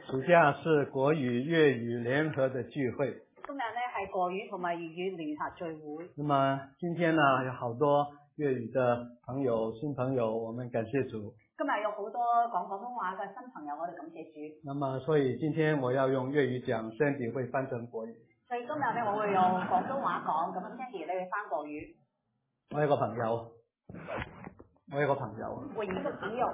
暑假是國語粵語聯合的聚會。 今日呢係國語同埋粵語聯合聚會。 那麼今天呢有好多粵語的朋友、新朋友，我們感謝主。 今日有好多講廣東話嘅新朋友，我哋感謝主。 那麼所以今天我要用粵語講，Sandy會翻成國語。 所以今日呢我會用廣東話講，咁 Sandy 你會翻國語。 我有個朋友， 我一個朋友。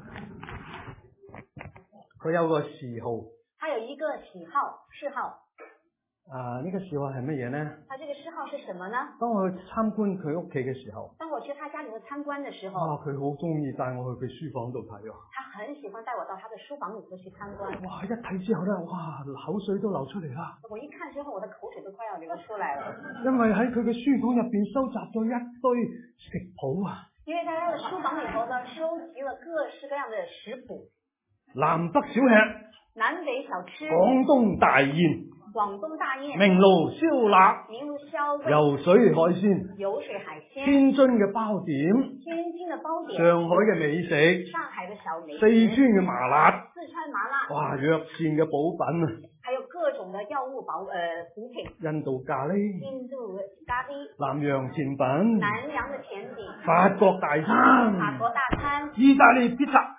佢有個嗜好， 他有一個嗜好。 呢個嗜好係乜嘢呢？ 他這個嗜好是什麼呢？ 當我去參觀佢屋企嘅時候， 當我去他家裏面參觀的時候， 佢好中意帶我去佢書房度睇啊！ 他很喜歡帶我到他的書房裏頭去參觀。 哇！一睇之後咧，哇，口水都流出嚟啦！ 我一看之後，我的口水都快要流出來了。 因為喺佢嘅書房入邊收集咗一堆食譜啊！ 因為在他的書房裏頭呢，收集了各式各樣的食譜。 南北小吃， 南北小吃， 廣東大宴，明爐燒臘，游水海鮮，天津嘅包點，上海嘅美食，四川嘅麻辣，哇，藥膳嘅補品啊， 還有各種的藥物補品， 印度咖喱，南洋甜品，法國大餐，意大利的披薩。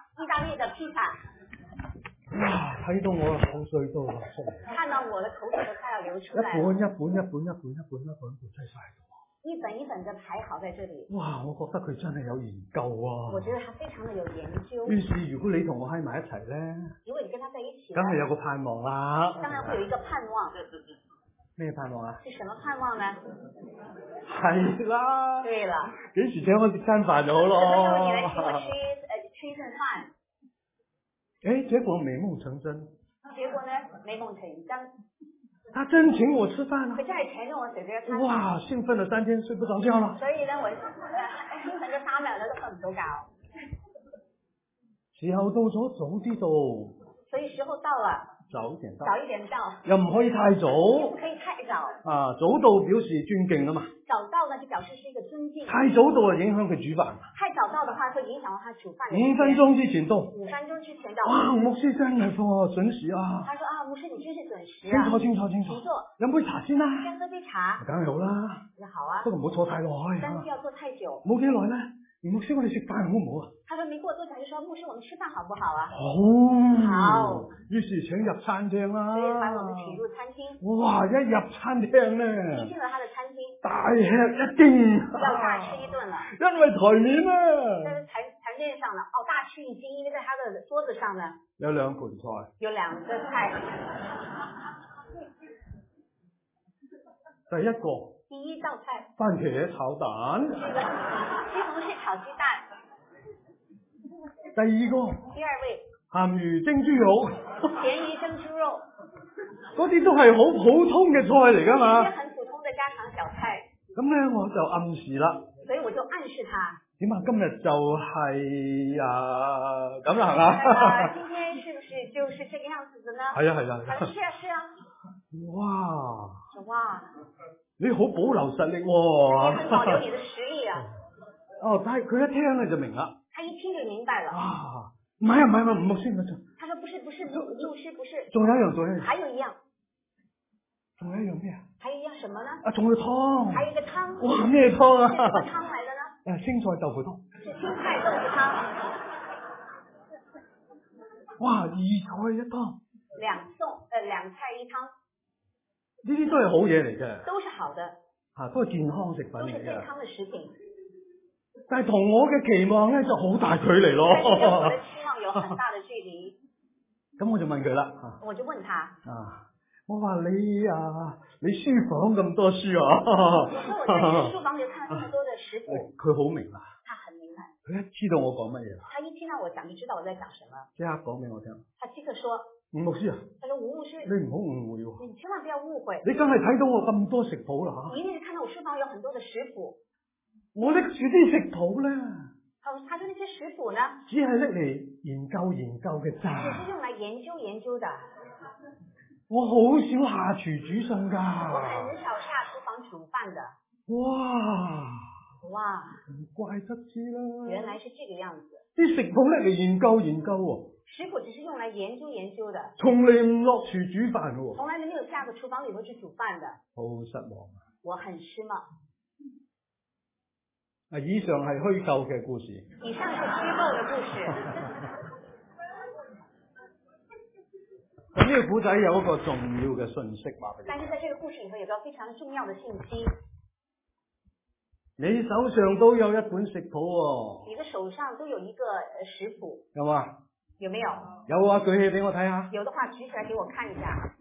哇！睇到我嘅口水都流出嚟， 看到我的口水都快要流出來， 一本擠晒喺度， 一本一本的排好在這裡。 哇！我覺得佢真係有研究啊！ 我覺得他非常的有研究。 於是如果你同我喺埋一齊咧， 如果你跟他在一起， 梗係有個盼望啦。 當然會有一個盼望。 咩盼望啊？ 是什麼盼望呢？ 係啦。 對啦。 幾時請我食餐飯就好咯。 什麼時候你來請我吃一頓飯？ 結果美夢成真。 結果呢？美夢成真。 他真請我吃飯啦。 佢真係請咗我食咗一餐。 哇！興奮了3天，睡不着覺啦。 所以呢，我興奮咗3日咧都瞓唔到覺。 時候到咗，早啲到。 所以時候到了。 早一點到，又唔可以太早， 不可以太早。 早到表示尊敬啊嘛。 早到呢就表示是一個尊敬。 太早到啊，影響佢煮飯。 太早到的話，會影響到他煮飯。 5分鐘之前到。 5分鐘之前到。 哇，牧師真係準時啊！ 他說啊，牧師你真是準時啊。 清楚。 請坐。 飲杯茶先啦。 先喝杯茶。 梗係好啦。 好啊。 不過唔好坐太耐。 但是不要坐太久。 冇幾耐咧。牧師，我哋食飯好唔好啊？ 他說沒過多久就說牧師，我們吃飯好不好啊？ 好。於是請入餐廳啦。 所以把我們請入餐廳。 哇！一入餐廳咧， 一進了他的餐廳， 大吃一驚。 要大吃一頓了。 因為台面啊。 在台面上呢，大吃一驚，因為在他的桌子上呢， 有2盤菜。 有2個菜。第一道菜， 番茄炒蛋， 西紅柿炒雞蛋。 第二位， 鹹魚蒸豬肉， 鹹魚蒸豬肉， 嗰啲都係好普通嘅菜嚟噶嘛。 一些很普通的家常小菜。 咁咧我就暗示啦。 所以我就暗示他。 點啊？今日就係咁啦，係嘛？ 今天是不是就是這個樣子的呢？ 係啊。 是啊。 哇！你好保留實力喎。 你很保留你的實力啊。 但係佢一聽咧就明啦。 他一聽就明白了。 唔係，牧師嗰陣。 他說不是，牧師不是。 仲有一樣。 還有一樣。 仲有一樣咩啊？ 還有一樣什麼呢？ 仲有湯。 還有一個湯。 哇，咩湯啊？ 是什麼湯來的呢？ 青菜豆腐湯。 是青菜豆腐湯。 哇，2菜1湯。 2菜1湯。 呢啲都係好嘢嚟嘅。 都是好的。 都係健康食品嚟嘅。 都是健康的食品。 但係同我嘅期望咧就好大距離咯。 但是跟我的期望有很大的距離。 咁我就問佢啦。 我就問他。 我話你書房咁多書啊。 我說我在你的書房裏看了這麼多的食譜。 佢好明白。 他很明白。 佢一知道我講乜嘢啦。 他一聽到我講，就知道我在講什麼。 即刻講俾我聽。 他即刻說。 吳牧師啊。 他說吳牧師。 你唔好誤會喎。 你千萬不要誤會。 你梗係睇到我咁多食譜啦嚇。 你一定是看到我書房有很多的食譜。 我拎住啲食譜咧。 他說那些食譜呢？ 只係拎嚟研究嘅咋。 只是用來研究的。 我好少下廚煮餸㗎。 我很少下廚房煮飯的。 哇！唔怪得知啦。 原來是這個樣子。 啲食譜拎嚟研究喎。 食谱只是用来研究研究的， 從嚟唔落廚煮飯喎， 從來沒有下過廚房裏頭去煮飯的， 好失望啊！ 我很失望。 以上係虛構嘅故事。 以上是虛構嘅故事。 咁呢個古仔有一個重要嘅信息話俾你。 但是在這個故事裏頭有個非常重要的信息。 你手上都有一本食譜喎。 你的手上都有一個食譜。 有冇？ 有沒有？ 有啊，舉起俾我睇下。 有的話舉起來給我看一下。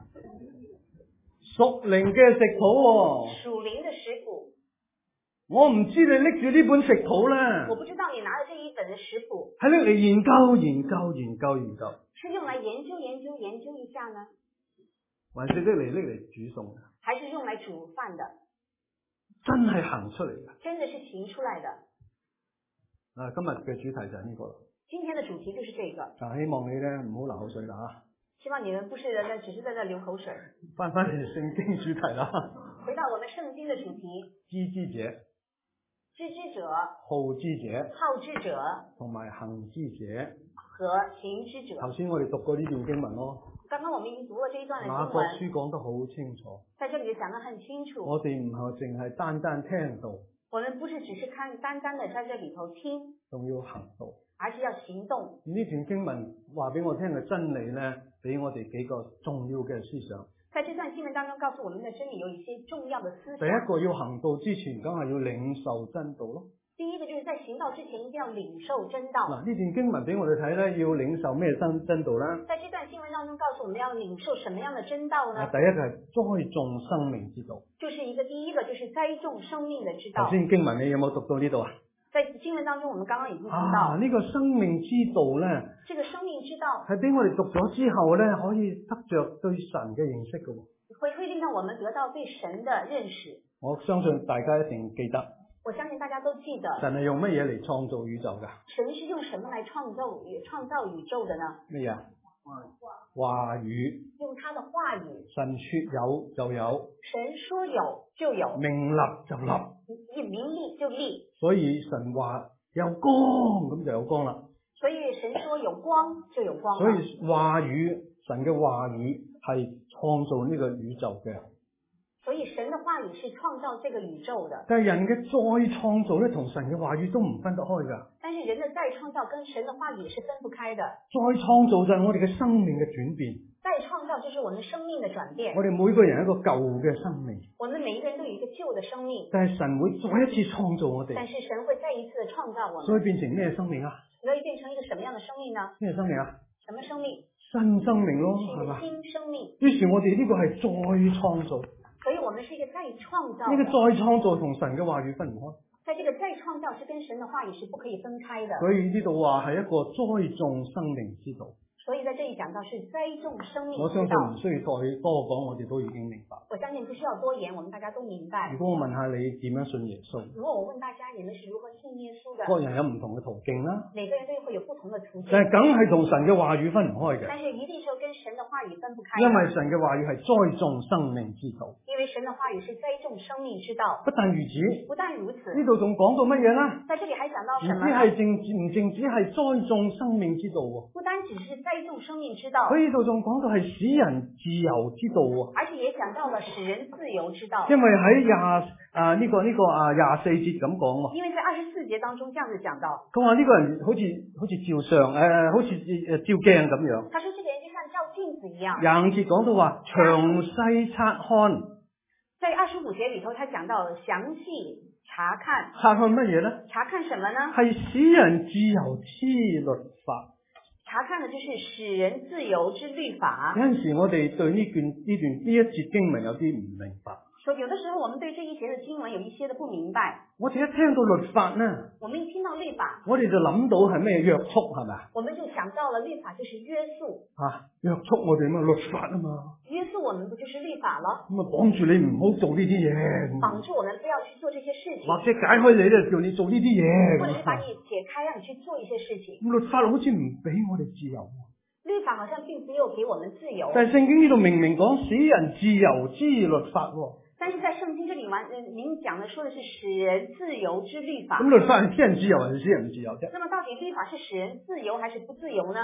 屬靈嘅食譜喎。 屬靈的食譜。 我唔知你拎住呢本食譜咧。 我不知道你拿着這一本的食譜。 係拎嚟研究。 是用來研究一下呢？ 還是拎嚟煮餸？ 還是用來煮飯的？ 真係行出嚟嘅。 真的是行出來的。 今日嘅主題就係呢個啦。 今天的主題就是這個。 希望你咧唔好流口水啦啊！ 希望你們不是只是在那流口水。 翻嚟聖經主題啦。 回到我們聖經的主題。知之者、 好之者，同埋行之者和行之者。 頭先我哋讀過呢段經文咯。 剛剛我們已經讀了這一段的經文。 雅各書講得好清楚。 在這裏講得很清楚。 我哋唔係淨係單單聽到。 我們不是只是單單的在這裏頭聽， 仲要行道， 而是要行動。 呢段經文話俾我聽嘅真理呢，俾我哋幾個重要嘅思想。 在這段經文當中告訴我們的真理有一些重要的思想。 第一個要行道之前，梗係要領受真道咯。 第一個就是在行道之前一定要領受真道。 嗱，呢段經文俾我哋睇咧，要領受咩真道咧？ 在這段經文當中告訴我們要領受什麼樣的真道呢？ 第一個係栽種生命之道。 就是第一個就是栽種生命的之道。 頭先經文你有冇讀到呢度啊？ 在經文當中，我們剛剛已經讀到。 呢個生命之道咧， 這個生命之道係俾我哋讀咗之後咧，可以得着對神嘅認識嘅。 會令到我們得到對神的認識。 我相信大家一定記得。 我相信大家都記得。 神係用乜嘢嚟創造宇宙噶？ 神是用什麼來創造宇宙的呢？ 咩嘢？話語。 用他的話語。 神說有就有。 神說有就有。 命立就立。 命立就立。 所以神話有光，咁就有光啦。 所以神說有光就有光。 所以話語，神嘅話語係創造呢個宇宙嘅。 所以神的話語是創造這個宇宙的。 但係人嘅再創造咧，同神嘅話語都唔分得開噶。 但是人的再創造跟神的話語是分不開的。 再創造就係我哋嘅生命嘅轉變。 再創造就是我們生命的轉變。 我哋每個人一個舊嘅生命。 我們每一個人都有一個舊的生命。 但係神會再一次創造我哋。 但是神會再一次的創造我們。 所以變成咩生命啊？ 所以變成一個什麼樣的生命呢？ 咩生命啊？ 什麼生命？ 新生命咯，係嘛？ 新生命。 於是我哋呢個係再創造。 所以我們是一個再創造。 呢個再創造同神嘅話語分唔開。 在這個再創造是跟神的話語是不可以分開的。 所以呢度話係一個栽種生命之道。 所以在這裡講到是栽種生命之道。 我相信唔需要再多講，我哋都已經明白。 我相信不需要多言，我們大家都明白。 如果我問下你點樣信耶穌？ 如果我問大家你們是如何信耶穌的？ 各人有唔同嘅途徑啦。 每個人都會有不同的途徑。 但係梗係同神嘅話語分唔開嘅。 但是一定是跟神的話語分不開。 因為神嘅話語係栽種生命之道。 因為神的話語是栽種生命之道。 不但如此。 不但如此。 呢度仲講到乜嘢啦？ 在這裡還講到什麼？ 唔淨止係栽種生命之道喎。 不單只是栽種生命之道。 佢呢度仲講到係使人自由之道喎。 而且也講到了使人自由之道。 因為喺廿四節咁講喎。 因為在24節當中這樣子講到。 佢話呢個人好似照相好似照鏡咁樣。 他說這個人就像照鏡子一樣。 25節講到話詳細察看。 在25節裡頭，他講到詳細查看。 查看乜嘢呢？查看什麼呢？ 係使人自由之律法。 查看的就是使人自由之律法。 有陣時我哋對呢一節經文有啲唔明白。 所以有的時候我們對這一節的經文有一些的不明白。 我哋一聽到律法呢， 我們一聽到律法， 我哋就諗到係咩約束係咪？ 我們就想到了律法就是約束。 約束我哋嘛，律法啊嘛。約束我們不就是律法咯？ 咁啊綁住你唔好做呢啲嘢。 綁住我們不要去做這些事情。 或者解開你咧，叫你做呢啲嘢。 或者是把你解開，讓你去做一些事情。 律法好似唔俾我哋自由。 律法好像並沒有給我們自由。 但係聖經呢度明明講使人自由之律法。 但是在聖經這裡您講的說的是使人自由之律法。 咁律法係使人自由還是使人唔自由啫？ 那麼到底律法是使人自由還是不自由呢？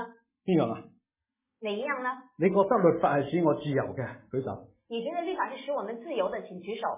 邊樣啊？ 哪一樣呢？ 你覺得律法係使我自由嘅？舉手。 你覺得律法是使我們自由的？請舉手。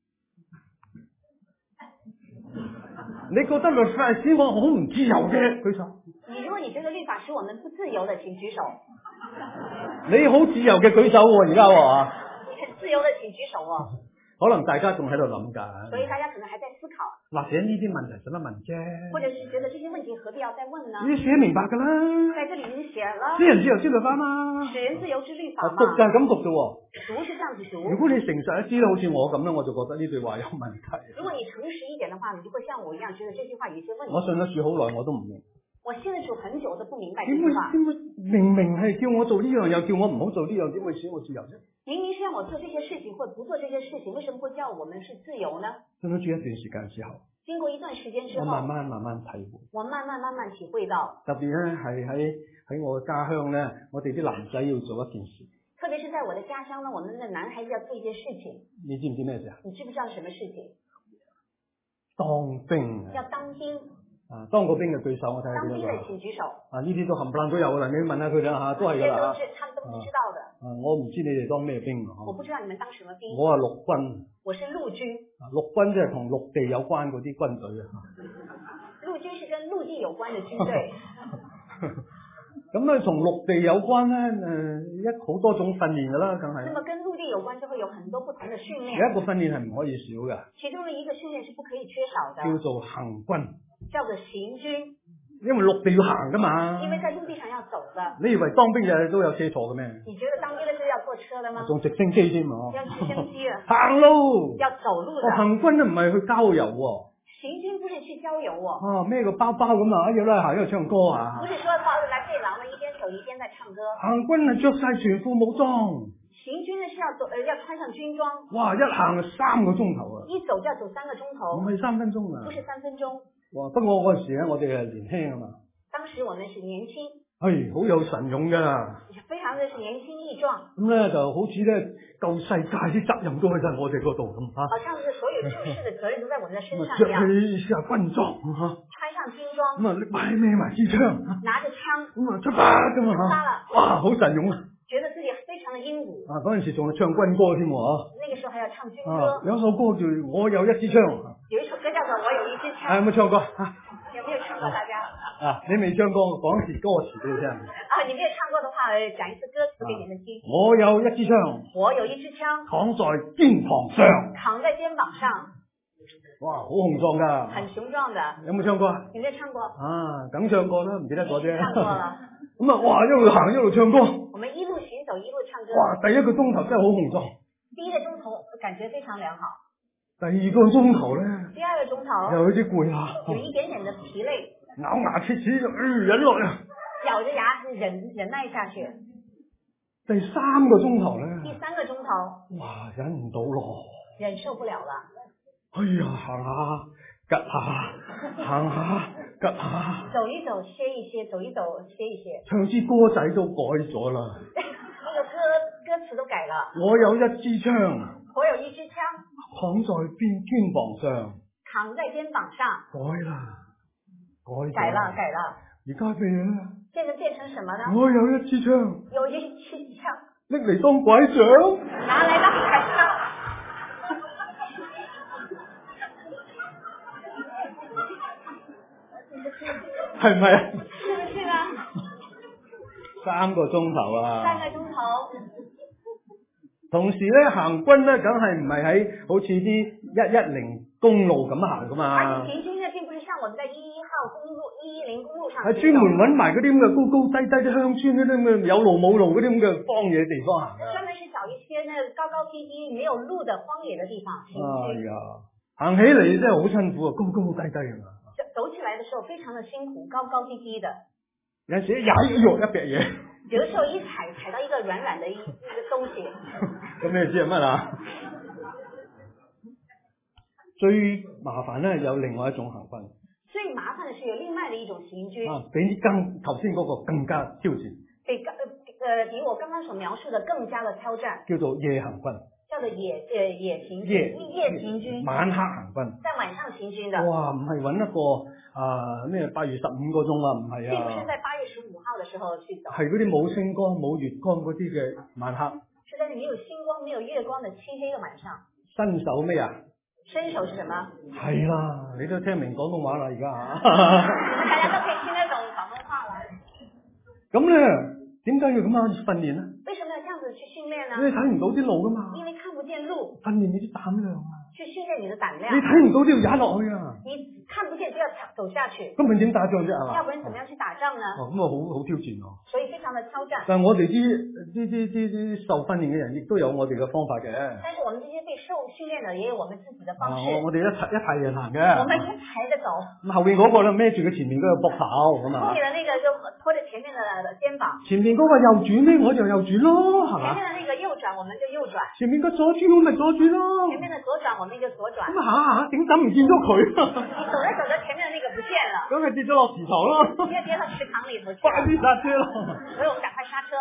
你覺得律法係使我好唔自由嘅？舉手。 如果你覺得律法使我們不自由的，請舉手。 你好自由嘅舉手喎，而家喎。 你很自由的請舉手喎。 可能大家仲喺度諗緊， 所以大家可能還在思考， 或者呢啲問題使乜問啫？ 或者是覺得這些問題何必要再問呢？ 你寫明白噶啦， 在這裏已經寫了， 使人自由之律法嘛， 使人自由之律法嘛， 讀就係咁讀啫喎。 讀是這樣子讀。 如果你誠實一啲咧，好似我咁咧，我就覺得呢句話有問題。 如果你誠實一點的話，你就會像我一樣覺得這句話有一些問題。 我信咗主好耐，我都唔明。 我信咗主很久都不明白這句話。 點會明明係叫我做呢樣，又叫我唔好做呢樣，點會使我自由啫？ 明明是讓我做這些事情或不做這些事情，為什麼會叫我們是自由呢？ 信咗主一段時間之後， 經過一段時間之後， 我慢慢體會。 我慢慢體會到， 特別咧係喺我嘅家鄉咧，我哋啲男仔要做一件事。 特別是在我的家鄉呢，我們的男孩子要做一件事情。 你知唔知咩事啊？ 你知不知道什麼事情？ 當兵。 要當兵。 啊，當過兵嘅舉手，我睇下。當兵嘅請舉手。 啊，呢啲都冚唪唥都有啦，你問下佢哋吓，都係噶啦。 他們都不知道的。 我唔知你哋當咩兵啊？ 我不知道你們當什麼兵。 我係陸軍。 我是陸軍。 陸軍即係同陸地有關嗰啲軍隊啊。 陸軍是跟陸地有關嘅軍隊。 咁咧，同陸地有關咧，好多種訓練噶啦，梗係。 那麼跟陸地有關，就會有很多不同的訓練。 有一個訓練係唔可以少嘅。 其中的一個訓練是不可以缺少的。 叫做行軍。 叫做行軍。 因為陸地要行噶嘛。 因為在陸地上要走的。 你以為當兵日都有車坐嘅咩？ 你覺得當兵的時候要坐車的嗎？ 仲直升機添啊！ 要直升機啊！ 行路。 要走路的。 行軍都唔係去郊遊喎。 行軍不是去郊遊喎。 啊，孭個包包咁啊，一路行一路唱歌啊。 不是說包着來背囊的，一邊走一邊在唱歌。 行軍係着晒全副武裝。 行軍呢是要穿上軍裝。哇， 一行就3個鐘頭啊！ 一走就要走3個鐘頭。 唔係3分鐘啊。 不是3分鐘。 哇，不過嗰陣時咧，我哋係年輕啊嘛。 當時我們是年輕。 係好有神勇噶。 非常的是年輕力壯。 咁咧就好似咧救世界啲責任都喺晒我哋嗰度咁啊。 好像是所有救世的責任都在我們的身上一樣。 着起軍裝啊。 穿上軍裝。 咁啊，孭埋支槍。 拿着槍。 咁啊，出發咁啊。出發啦！哇，好神勇啊！ 覺得自己非常的英武。啊， 嗰陣時仲係唱軍歌添喎。 那個時候還要唱軍歌。 有首歌叫《我有一支槍》。 有一首歌叫做《我有一支槍》。 有冇唱過？ 有沒有唱過？大家？ 你未唱過，講一次歌詞俾你聽。 你沒有唱過的話，講一次歌詞給你們聽。 我有一支槍。我有一支槍。扛在肩膀上。 扛在肩膀上。 哇，好雄壯噶。 很雄壯的。 有冇唱過？ 有沒有唱過？ 梗唱過啦，唔記得咗啫。 唱過了。 咁啊，哇，一路行一路唱歌。 我們一路行走一路唱歌。 哇，第一個鐘頭真係好雄壯。 第一個鐘頭感覺非常良好。 第二個鐘頭咧。 第二個鐘頭。 有啲攰啊。 有一點點的疲累。 咬牙切齒就忍落啊。 咬着牙忍耐下去。 第3個鐘頭咧。 第3個鐘頭。 哇，忍唔到咯。 忍受不了了。 哎呀，行下吉下，行下吉下。 走一走歇一歇，走一走歇一歇。 唱支歌仔都改咗啦。 那個歌詞都改了。我有一支槍。我有一支槍。 扛在肩膀上。 扛在肩膀上。改啦。 改了。 而家咩咧？ 現在變成什麼呢？ 我有一支槍。 有一支槍。 拎嚟當拐杖。 拿來當拐杖。 係咪啊？ 是不是啊 ？3個鐘頭啊！3 個鐘頭。 同時咧，行軍咧，梗係唔係喺好似啲110公路咁行噶嘛？ 而且行軍呢，並不是像我們在110公路上。 係專門揾埋嗰啲咁嘅高高低低啲鄉村嗰啲咁嘅有路冇路嗰啲咁嘅荒野地方行。 專門是找一些呢高高低低沒有路的荒野的地方行軍。 哎呀，行起嚟真係好辛苦啊，高高低低啊嘛。 走起來的時候非常的辛苦，高高低低的。 有時一踩一劈嘢。 有的時候一踩到一個軟軟的一個東西。 咁你知係乜啊？最麻煩咧有另外一種行軍。 最麻煩的是有另外的一種行軍。 比頭先嗰個更加挑戰。 比我剛剛所描述的更加的挑戰。 叫做夜行軍。 叫做夜行軍。夜行軍。晚黑行軍。在晚上行軍的。哇， 唔係揾一個咩8月15個鐘啊，唔係啊。 並不是在8月15號的的時候去走。 係嗰啲冇星光冇月光嗰啲嘅晚黑。 是在沒有星光沒有月光的漆黑的晚上。 伸手咩啊？ 伸手是什麼？ 係啦，你都聽明廣東話啦而家嚇。 大家都可以聽得懂廣東話啦。 咁咧，點解要咁樣訓練呢？ 為什麼要這樣子去訓練呢？ 因為睇唔到啲路噶嘛。 因為看不見路。 訓練你啲膽量啊。 去訓練你的膽量。 你睇唔到都要踩落去啊。 你看不見就要走下去。 咁你點打仗啫係嘛？ 要不然怎麼樣去打仗呢？ 咁啊好挑戰喎。 所以非常的挑戰。 但係我哋啲受訓練嘅人亦都有我哋嘅方法嘅。 但是我們這些被受訓練的也有我們自己的方式。 我哋一排人行嘅。 我們一排着走。 咁後邊嗰個咧孭住佢前面嗰個膊頭咁啊。 後面的那個就拖着前面的肩膀。 前面嗰個右轉咧，我就右轉咯，係嘛？ 前面的那個右轉，我們就右轉。 前面個左轉我咪左轉咯。 前面的左轉，我們就左轉。 咁行點解唔見咗佢？ 你走着走着，前面的那個不見了。 咁咪跌咗落池塘咯。 因為跌到池塘裏頭去。 快啲剎車咯！ 所以我們趕快剎車。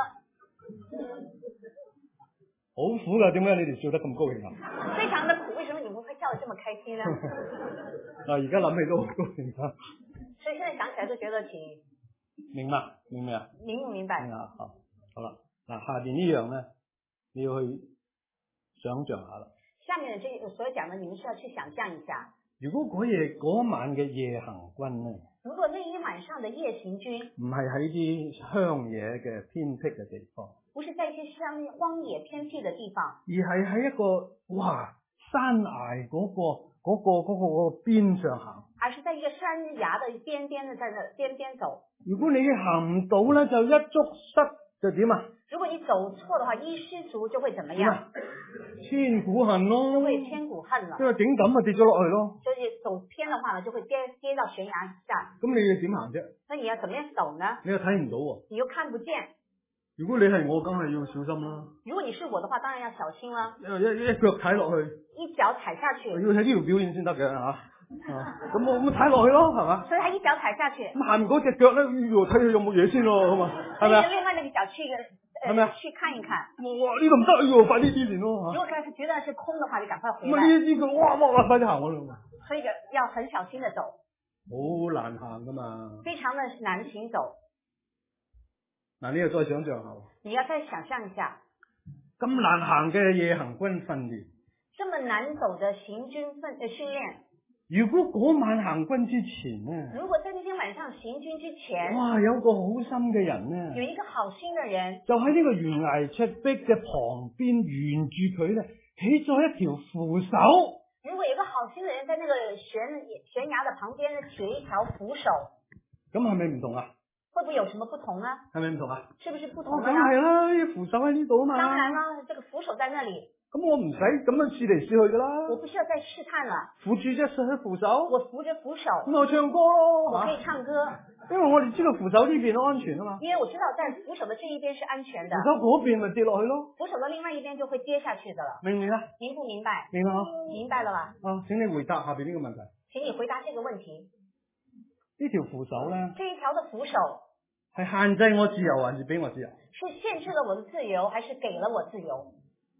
好苦噶，點解你哋笑得咁高興啊？ 非常的苦，為什麼你們會笑得這麼開心呢？ 而家諗起都好高興啊！ 所以現在想起來都覺得挺明白啊？ 明唔明白？ 好啦，嗱下邊呢樣咧，你要去想象下啦。 下面這所講的，你們需要去想象一下。 如果嗰晚嘅夜行軍咧， 如果那一晚上的夜行軍唔係喺啲鄉野嘅偏僻嘅地方， 不是在一些荒野偏僻的地方， 而係喺一個山崖嗰個邊上行， 而是在一個山崖的邊的在那邊走。如果你行唔到咧，就一足失就點啊？ 如果你走錯的話，一失足就會怎麼樣？ 千古恨咯， 就會千古恨了。 因為頂咁啊跌咗落去咯。 就是走偏的話呢，就會跌到懸崖下。 咁你要點行啫？ 那你要怎麼樣走呢？ 你又睇唔到喎。 你又看不見。 如果你係我，梗係要小心啦。 如果你是我的話，當然要小心啦。 一腳踩落去。 一腳踩下去。 要喺呢條表演先得嘅嚇。咁我踩落去咯，係嘛？ 所以佢一腳踩下去。 咁下面嗰隻腳咧，睇下有冇嘢先咯，好嘛？係咪啊？ 另外那個腳去係咪啊？ 去看一看。 哇！呢個唔得，快啲練咯。 如果佢覺得是空的話，就趕快回來。 呢個哇，快啲行我啦。 所以要很小心的走。 好難行噶嘛。 非常的難行走。 嗱，你又再想象下。 你要再想象一下。 咁難行嘅夜行軍訓練。 這麼難走的行軍訓練。 如果嗰晚行軍之前呢？ 如果在那天晚上行軍之前， 哇，有個好心嘅人呢， 有一個好心嘅人， 就喺呢個懸崖峭壁嘅旁邊，沿住佢咧起咗一條扶手。 如果有一個好心嘅人在那個懸崖的旁邊呢，起一條扶手， 咁係咪唔同啊？ 會不會有什麼不同呢？ 係咪唔同啊？ 是不是不同呢？ 梗係啦，扶手喺呢度啊嘛。 當然啦，這個扶手在那裏。 咁我唔使咁樣試嚟試去噶啦。 我不需要再試探了。 扶住隻手扶手。 我扶着扶手。 咁我唱歌咯。 我可以唱歌。 因為我哋知道扶手呢邊都安全啊嘛。因為我知道在扶手的這一邊是安全的。 扶手嗰邊咪跌落去咯。 扶手的另外一邊就會跌下去的了。 明唔明啊？ 明不明白？ 明白。 明白了吧？ 請你回答下邊呢個問題。 請你回答這個問題。 呢條扶手咧？ 這一條的扶手係限制我自由還是俾我自由？ 是限制了我的自由，還是給了我自由？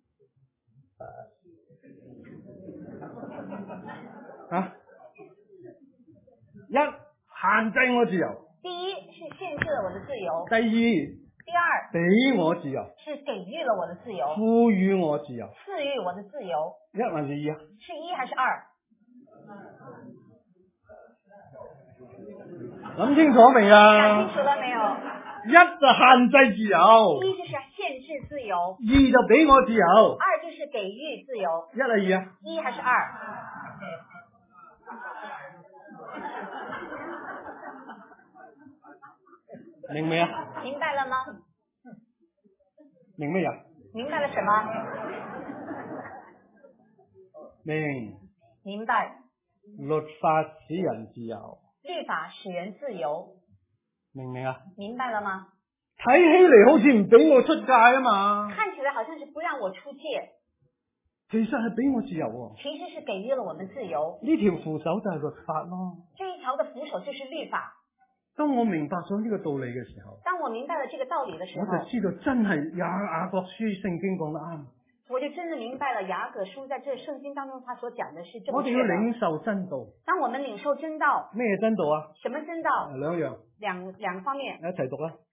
一限制我自由。 第一是限制了我的自由。 第二俾我自由。 是給予了我的自由。 賦予我自由。 賜予我的自由。 一還是二啊？ 是一還是二？ 諗清楚未啊？ 想清楚了沒有？ 一就限制自由。 一就是限制自由。 二就俾我自由。 二就是給予自由。 一係二啊？ 一還是二？ 明未啊？ 明白了嗎？ 明咩啊？ 明白了什麼？明白。 律法使人自由。 律法使人自由。 明唔明啊？ 明白了嗎？ 睇起嚟好似唔俾我出界啊嘛。 看起來好像是不讓我出界。 其實係俾我自由喎。 其實是給予了我們自由。 呢條扶手就係律法咯。 這一條的扶手就是律法。 當我明白咗呢個道理嘅時候， 當我明白了這個道理嘅時候， 我就知道真係雅各書聖經講得啱。 我就真的明白了雅各書在這聖經當中他所講的是正確的。 我哋要領受真道。 當我們領受真道， 咩真道啊？ 什麼真道？ 兩樣。 兩方面。 一齊讀啦。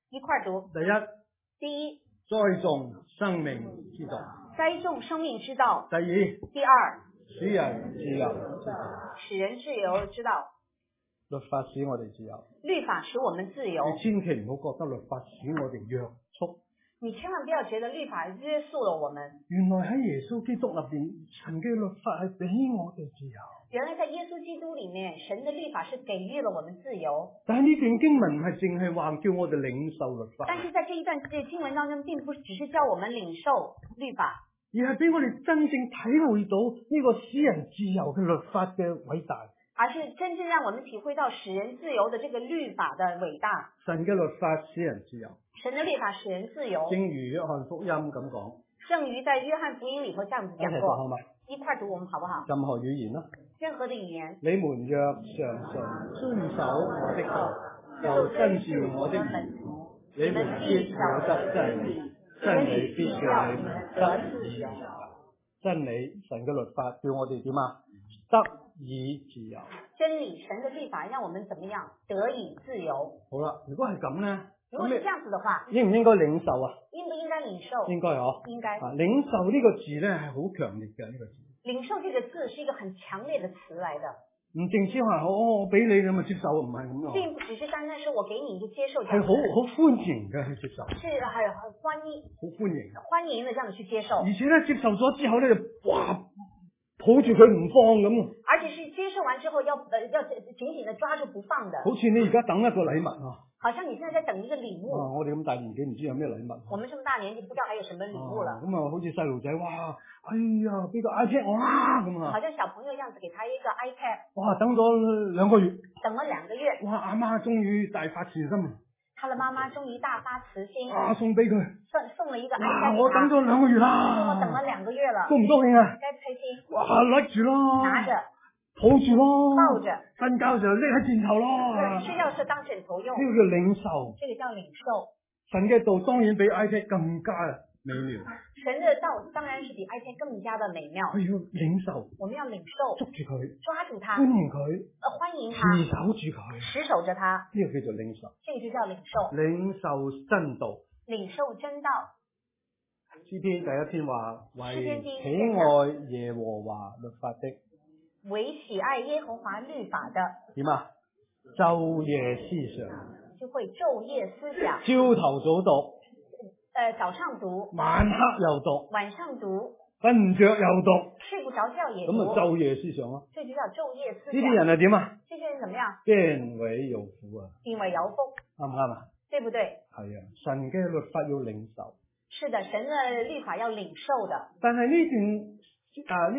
一塊讀。第一， 栽種生命之道。 栽種生命之道。 第二， 使人自由之道。 使人自由之道。 律法使我哋自由。 律法使我們自由。 你千祈唔好覺得律法使我哋約束。 你千萬不要覺得律法約束了我們。 原來喺耶穌基督入邊，神嘅律法係俾我哋自由。 原來在耶穌基督裏面，神的律法是給予了我們自由。 但係呢段經文唔係淨係話叫我哋領受律法。 但是在這一段經文當中，並不只是叫我們領受律法， 而係俾我哋真正體會到呢個使人自由嘅律法嘅偉大。 而是真正讓我們體會到使人自由的這個律法的偉大。 神嘅律法使人自由。 神的律法使人自由。 正如約翰福音咁講。 正如在約翰福音裏頭這樣子講過。一塊讀我們好不好？ 任何語言啦。 任何的語言。 你們若常常遵守我的道，又跟住我的門徒，你們必曉得真理，真理必叫你們得以自由。真理，神嘅律法叫我哋點啊？得以自由。 真理，神的律法讓我們怎麼樣？得以自由。 好啦，如果係咁呢？ 如果是這樣子的話， 應唔應該領受啊？ 應不應該領受？ 應該嗬。 應該。 領受呢個字咧係好強烈嘅呢個字。 領受這個字是一個很強烈的詞來的。 唔淨止話我俾你咁咪接受，唔係咁樣。 並不只是單單說我給你就接受。 係好歡迎嘅去接受。 是係很歡迎。 好歡迎。 歡迎的這樣去接受。 而且咧接受咗之後咧就哇抱住佢唔放咁。 而且是接受完之後要緊緊的抓住不放的。 好似你而家等一個禮物啊。 好像你現在在等一個禮物。 我哋咁大年紀唔知有咩禮物。 我們這麼大年紀不知道還有什麼禮物了。 咁啊，好似細路仔，哇，哎呀，俾個 iPad 我啦咁啊。 好像小朋友樣子，給他一個 iPad。 哇，等咗2個月。 等了2個月。 哇，阿媽終於大發慈心。 他的媽媽終於大發慈心。 送俾佢。 送了一個 iPad。 我等咗2個月啦。 我等了2個月了。 高唔高興啊？ 該開心。 哇，拎住咯。 拿着。 抱住咯， 抱着， 瞓覺就拎喺枕頭咯。 睡覺是當枕頭用。 呢個叫領受。 這個叫領受。 神嘅道當然比 iPad 更加美妙。 神的道當然是比 iPad 更加的美妙。 我要領受。 我們要領受。 捉住佢。 抓住他。 歡迎佢。 歡迎他。 持守住佢。 持守着他。 呢個叫做領受。 這個就叫領受。 領受真道。 領受真道。 詩篇第一篇話為喜愛耶和華律法的。 為喜愛耶和華律法的點啊？晝夜思想， 就會晝夜思想。 朝頭早讀， 早上讀， 晚黑又讀， 晚上讀， 瞓唔着又讀， 睡不着覺也讀。 咁啊晝夜思想咯。 這就叫晝夜思想。 呢啲人係點啊？ 這些人怎麼樣？ 變為有福啊！ 變為有福， 啱唔啱啊？ 對不對？ 係啊，神嘅律法要領受。 是的，神嘅律法要領受的。 但係呢段。雅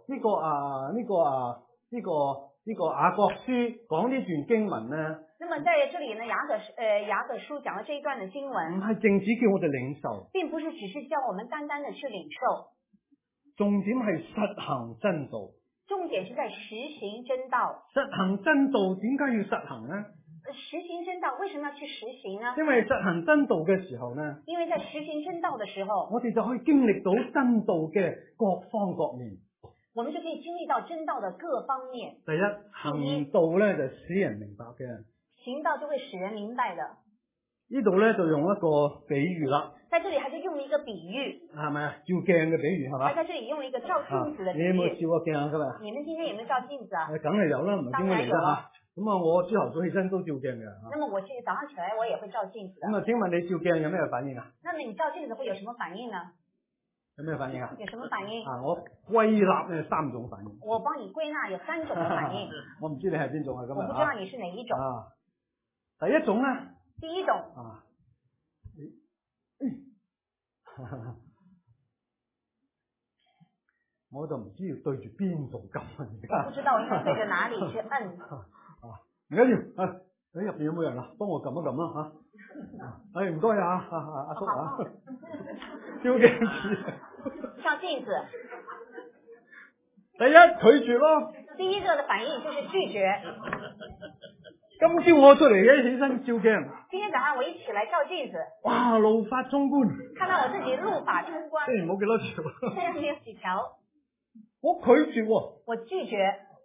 各書講呢段經文呢， 那麼在這裏呢，雅各書講了這一段的經文， 唔係淨止叫我哋領受， 並不是只是叫我們單單的去領受， 重點係實行真道。 重點是在實行真道。 實行真道點解要實行呢？ 實行真道為什麼要去實行呢？ 因為實行真道嘅時候呢， 因為在實行真道的時候， 我哋就可以經歷到真道嘅各方各面。 我們就可以經歷到真道的各方面。 第一，行道咧就使人明白嘅。 行道就會使人明白的。 呢度咧就用一個比喻啦。 在這裏還是用了一個比喻， 係咪啊？照鏡嘅比喻係嘛？ 在這裏用了一個照鏡子的比喻。 你有冇照過鏡啊？今日？ 你們今天有沒有照鏡子啊？ 梗係有啦，唔係點會嚟得嚇？咁啊，我朝頭早起身都照鏡嘅。 那麼我早上起來我也會照鏡子。 咁啊，請問你照鏡有咩反應啊？ 那麼你照鏡子會有什麼反應呢？ 有咩反應啊？ 有什麼反應？ 我歸納呢3種反應。 我幫你歸納有3種的反應。 我唔知你係邊種啊？今日我不知道你是哪一種。 第一種咧。 第一種。 我就唔知要對住邊度撳。 我不知道應該對着哪裡去摁。 唔緊要，喺入邊有冇人啊？幫我撳一撳啦嚇。唔該啊，阿叔啊。照鏡子。 照鏡子。 第一拒絕咯。 第一個的反應就是拒絕。 今朝我出嚟一起身照鏡。 今天早上我一起來照鏡子。 哇，怒髮衝冠。 看到我自己怒髮衝冠。 雖然冇幾多條。 雖然沒有幾條。 我拒絕喎。 我拒絕。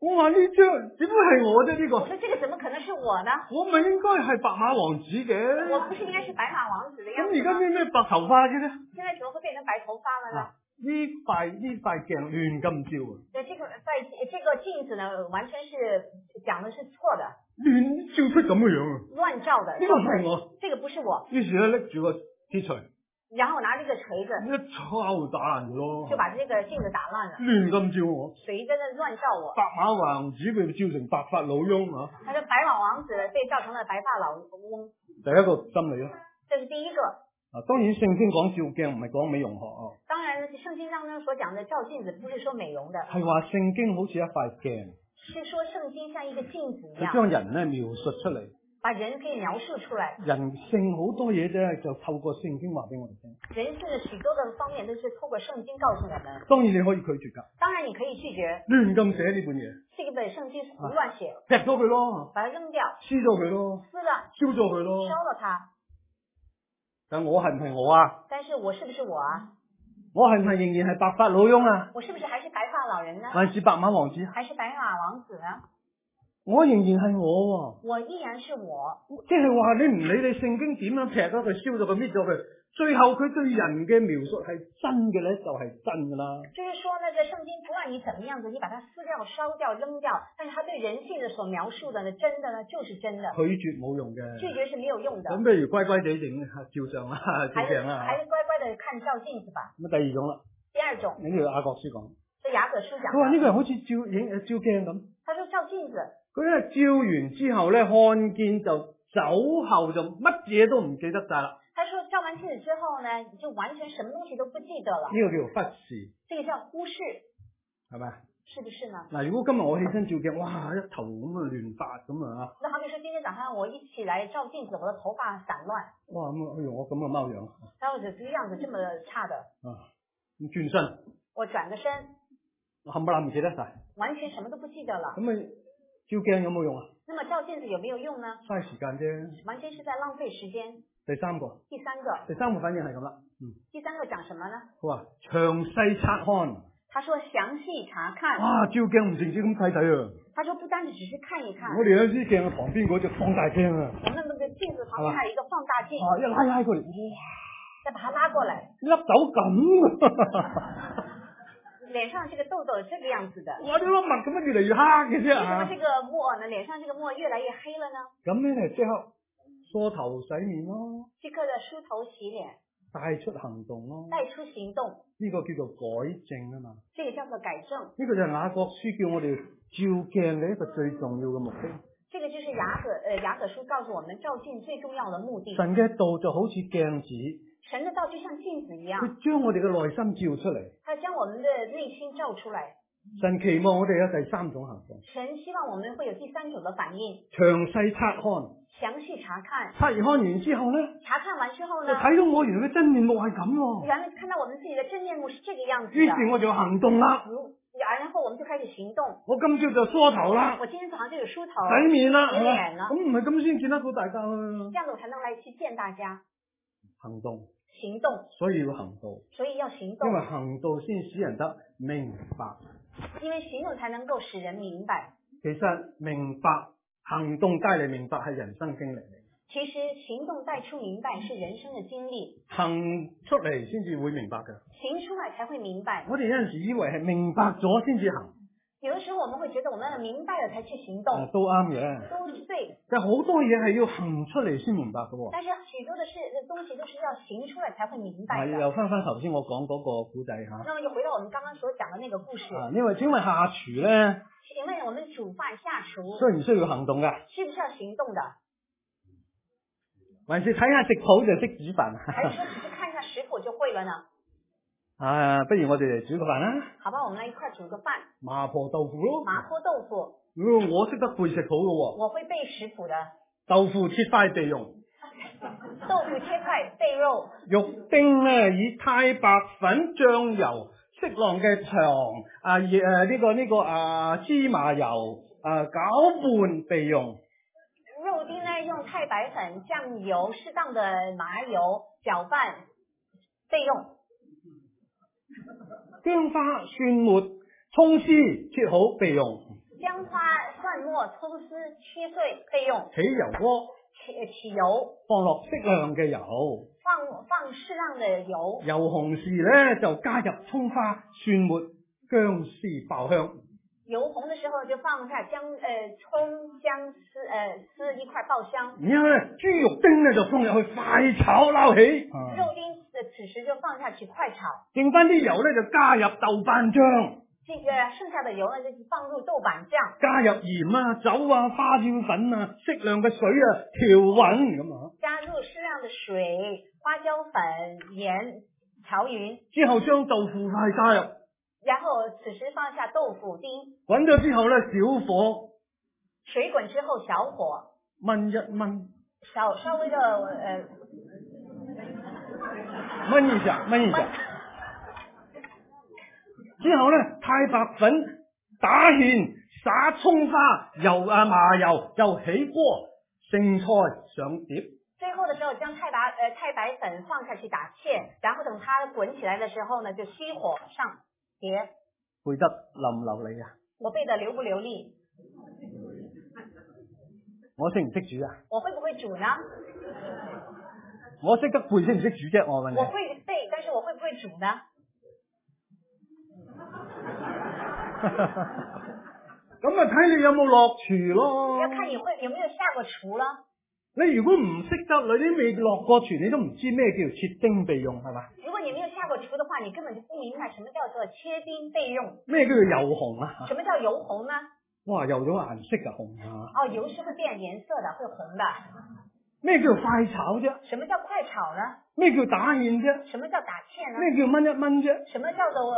我話呢張點會係我啫？呢個我說這個怎麼可能是我呢？ 我咪應該係白馬王子嘅。 我不是應該是白馬王子的樣子嗎？ 咁而家咩白頭髮嘅咧？ 現在怎麼會變成白頭髮了呢？ 呢塊鏡亂咁照啊！ 對，這個鏡子呢，完全是講的是錯的， 亂照出咁嘅樣啊！ 亂照的， 呢個唔係我， 這個不是我。 於是咧拎住個鐵錘， 然後拿這個錘子一抄打爛佢咯， 就把這個鏡子打爛了， 亂咁照我， 誰在那亂照我？ 白馬王子被照成白髮老翁啊！ 他說白馬王子被照成了白髮老翁， 第一個心理咯， 這是第一個。 當然聖經講照鏡唔係講美容學啊。 當然聖經當中所講的照鏡子不是說美容的， 係話聖經好似一塊鏡， 是說聖經像一個鏡子一樣， 佢將人咧描述出嚟， 把人可以描述出來。 人性好多嘢啫，就透過聖經話俾我哋聽。 人性的許多的方面都是透過聖經告訴我們。 當然你可以拒絕噶， 當然你可以拒絕。 亂咁寫呢本嘢， 這本聖經是胡亂寫， 劈咗佢咯， 把它扔掉， 撕咗佢咯， 撕了， 燒咗佢咯， 燒了它。 但我係唔係我啊？ 但是我是不是我啊？ 我係唔係仍然係白髮老翁啊？ 我是不是還是白髮老人呢？ 還是白馬王子？ 還是白馬王子呢？ 我仍然係我喎。 我依然是我。 即係話你唔理你聖經點樣劈咗佢、燒咗佢、搣咗佢，最後佢對人嘅描述係真嘅咧，就係真噶啦。 就是說那個聖經不管你怎麼樣子，你把它撕掉、燒掉、扔掉，但是它對人性的所描述的呢，真的呢就是真的。 拒絕冇用嘅。 拒絕是沒有用的。 咁不如乖乖地整照相啦，照鏡啦。 還是乖乖地看照鏡子吧。 咁第二種啦。 第二種。 呢個雅各書講。 這雅各書講。 佢話呢個人好似照鏡咁。 他說照鏡子。 佢咧照完之後咧，看見就走後就乜嘢都唔記得晒啦。 他說照完鏡子之後呢，就完全什麼東西都不記得了。 呢個叫做忽視。 這個叫忽視。係咪？ 是不是呢？ 嗱，如果今日我起身照鏡，哇，一頭咁啊亂髮咁啊！ 那好比說今天早上我一起來照鏡子，我的頭髮散亂。哇， 哎呦，我咁嘅貓樣。 然後就這個樣子這麼差的。 咁轉身。 我轉個身。 我冚唪唥唔記得晒。 完全什麼都不記得了。 咁咪照鏡有冇用啊？ 那麼照鏡子有沒有用呢？ 嘥時間啫。 完全是在浪費時間。 第三個反應係咁啦。 第三個講什麼呢？ 佢話詳細察看。 他說詳細查看。 哇，照鏡唔淨止咁睇睇啊！ 他說不單止只是看一看。 我哋有啲鏡旁邊嗰隻放大鏡啊。 我們那個鏡子旁邊還有一個放大鏡。 一拉過嚟，哇！ 再把它拉過來。 粒豆咁。 臉上這個痘痘這個樣子的。 哇！啲粒墨咁樣越嚟越黑嘅啫。 為什麼這個墨呢？臉上這個墨越來越黑了呢？ 咁呢係即刻梳頭洗面咯。 即刻的梳頭洗臉。 帶出行動咯。 帶出行動。呢個叫做改正啊嘛。 這個叫做改正。 呢個就係雅各書叫我哋照鏡嘅一個最重要嘅目的。 這個就是雅各書告訴我們照鏡最重要的目的。 神嘅道就好似鏡子。 神的道就像鏡子一樣。 佢將我哋嘅內心照出嚟。 他將我們的內心照出來。 神期望我哋有第三種行動。 神希望我們會有第三種的反應。 詳細察看。 詳細查看。 看完之後呢？ 查看完之後呢？ 就睇到我原來嘅真面目係咁喎。 原來看到我們自己的真面目是這個樣子的。 於是我就行動啦。 然後我們就開始行動。 我今朝就梳頭啦。 我今天早上就有梳頭。 洗面啦。 洗臉啦。 咁唔係咁先見得到大家啊。 這樣子我才能來去見大家。 行動。 行動。 所以要行動。 所以要行動。 因為行動先使人得明白。 因為行動才能夠使人明白。 其實明白行動帶嚟明白係人生經歷嚟。 其實行動帶出明白是人生的經歷。 行出嚟先至會明白嘅。 行出來才會明白。 我哋有陣時以為係明白咗先至行。 有的時候我們會覺得我們明白了才去行動。 都啱嘅。 都對。 但好多嘢係要行出嚟先明白嘅。 但是許多的東西都是要行出來才會明白的。 又翻頭先我講嗰個古仔吓。 那麼又回到我們剛剛所講的那個故事。 因為請問下廚咧？ 請問我們煮飯下廚需唔需要行動噶？ 需不需要行動的？ 還是睇下食譜就識煮飯？ 還是說只是看一下食譜就會了呢？ 不如我哋嚟煮個飯啦。 好吧，我們來一塊煮個飯。 麻婆豆腐咯。 麻婆豆腐。 我識得背食譜嘅。 我會背食譜的。 豆腐切塊備用。 豆腐切塊備肉。 肉丁呢以太白粉、醬油、適量嘅糖芝麻油攪拌備用。 肉丁呢用太白粉、醬油、適當的麻油攪拌備用。薑花、蒜末、蔥絲切好備用。 姜花、蒜末、抽絲切碎備用。 起油鍋， 起油， 放落適量嘅油， 放適量嘅油。 油紅時咧就加入蔥花、蒜末、薑絲爆香。 油紅的時候就放下蔥薑絲一塊爆香。 然後咧豬肉丁咧就放入去快炒撈起。 肉丁此時就放下去快炒。 剩翻啲油咧就加入豆瓣醬。 這個剩下的油呢，就放入豆瓣醬， 加入鹽啊、酒啊、花椒粉啊、適量嘅水啊，調勻咁啊。 加入適量嘅水、花椒粉、鹽調勻。之後將豆腐塊加入， 然後此時放下豆腐丁， 滾咗之後咧，小火， 水滾之後小火燜一燜， 稍微的燜一下。之後咧，太白粉打芡，撒蔥花、油啊麻油，又起鍋，剩菜上碟。 最後的時候將太白粉放下去打芡，然後等它滾起來的時候呢，就熄火上碟。 背得流唔流利啊？ 我背得流不流利？ 我識唔識煮啊？ 我會不會煮呢？ 我識得背，識唔識煮啫？我問你。 我會背，但是我會不會煮呢？ 咁啊，睇你有冇落廚咯。 要看你會有沒有下過廚啦。 你如果唔識得，你都未落過廚，你都唔知咩叫切丁備用，係嘛？ 如果你沒有下過廚的話，你根本就不明白什麼叫做切丁備用。 咩叫做油紅啊？ 什麼叫油紅呢？ 哇，油咗顏色嘅紅啊！ 哦，油是會變顏色的，會紅的。 咩叫快炒啫？ 什麼叫快炒呢？ 咩叫打芡啫？ 什麼叫打芡呢？ 咩叫燜一燜啫？ 什麼叫做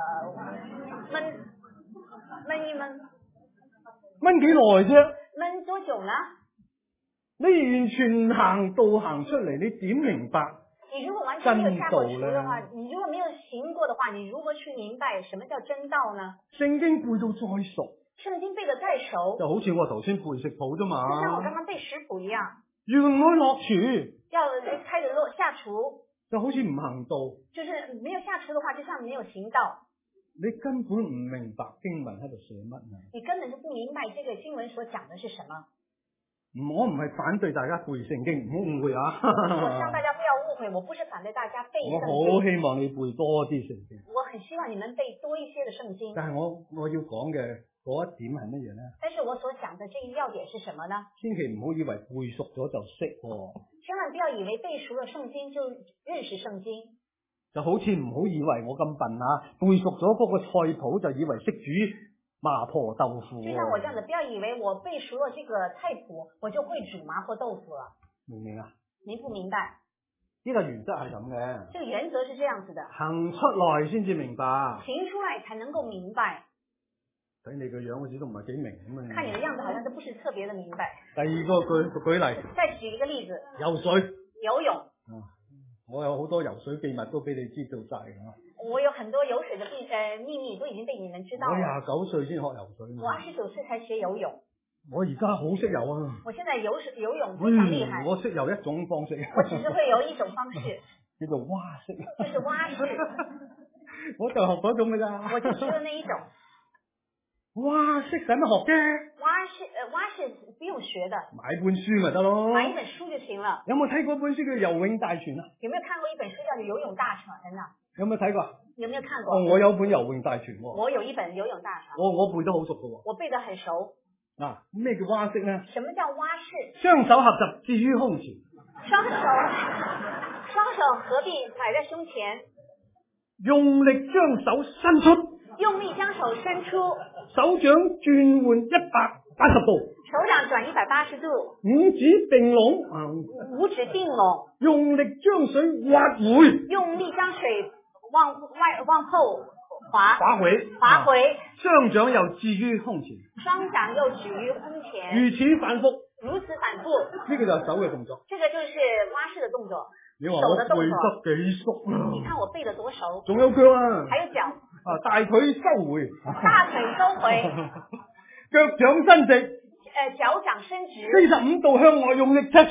燜一燜？ 燜幾耐啫？ 燜多久呢？ 你完全行道行出嚟，你點明白？ 你如果完全沒有下過廚的話，你如果沒有行過的話，你如何去明白什麼叫真道呢？ 聖經背到再熟， 聖經背得再熟， 就好似我頭先背食譜啫嘛。 就像我剛剛背食譜一樣。 原來落廚， 要開始下廚， 就好似唔行道。就是沒有下廚的話，就像沒有行道。 你根本唔明白經文喺度寫乜啊！ 你根本就不明白這個經文所講的是什麼。 我唔係反對大家背聖經，唔好誤會啊！ 我希望大家不要誤會，我不是反對大家背聖經。 我好希望你背多啲聖經。 我很希望你們背多一些的聖經。 但係我要講嘅嗰一點係乜嘢呢？ 但是我所講的這一要點是什麼呢？ 千祈唔好以為背熟咗就識喎。 千萬不要以為背熟了聖經就認識聖經。 就好似唔好以為我咁笨啊，背熟咗嗰個菜譜就以為識煮麻婆豆腐。 就像我這樣子，不要以為我背熟了這個菜譜，我就會煮麻婆豆腐了。 明唔明啊？ 您不明白？ 呢個原則係咁嘅。 這個原則是這樣子的。 行出來先至明白。 行出來才能夠明白。 睇你個樣好似都唔係幾明咁啊！ 看你的樣子好像都不是特別的明白。 第二個舉例。 再舉一個例子。 游水。 游泳。 我有好多游水秘密都俾你知道晒㗎。 我有很多游水的秘密都已經被你們知道了。 我29歲先學游水。 我29歲才學游泳。 我而家好識游啊！ 我現在游泳非常厲害。 我識游一種方式。 我只是會游一種方式。 叫做蛙式。 就是蛙式。 我就學嗰種㗎咋。 我就學的那一種。 蛙式使乜學啫？ 蛙式不用學的。 買本書咪得咯。 買一本書就行了。 有冇睇過本書叫《游泳大全》啊？ 有沒有看過一本書叫做《游泳大全》啊？ 有冇睇過？ 有沒有看過？ 我有本《游泳大全》喎。 我有一本《游泳大全》。 我背得好熟㗎喎。 我背得很熟。 咩叫蛙式呢？ 什麼叫蛙式？ 雙手合十置於胸前。 雙手合併擺在胸前。 用力將手伸出。 用力將手伸出。 手掌轉換180度。 手掌轉180度。 五指併攏。 五指併攏。 用力將水滑回。 用力將水往後滑回。 雙掌又置於胸前。 雙掌又置於胸前。 如此反覆。 如此反覆。 呢個就係手嘅動作。 這個就是蛙式的動作。 你話我背得幾熟啊？ 你看我背得多熟。 仲有腳啊。 還有腳。 大腿收回。 大腿收回。 腳掌伸直。 腳掌伸直。 45度向外用力踢水。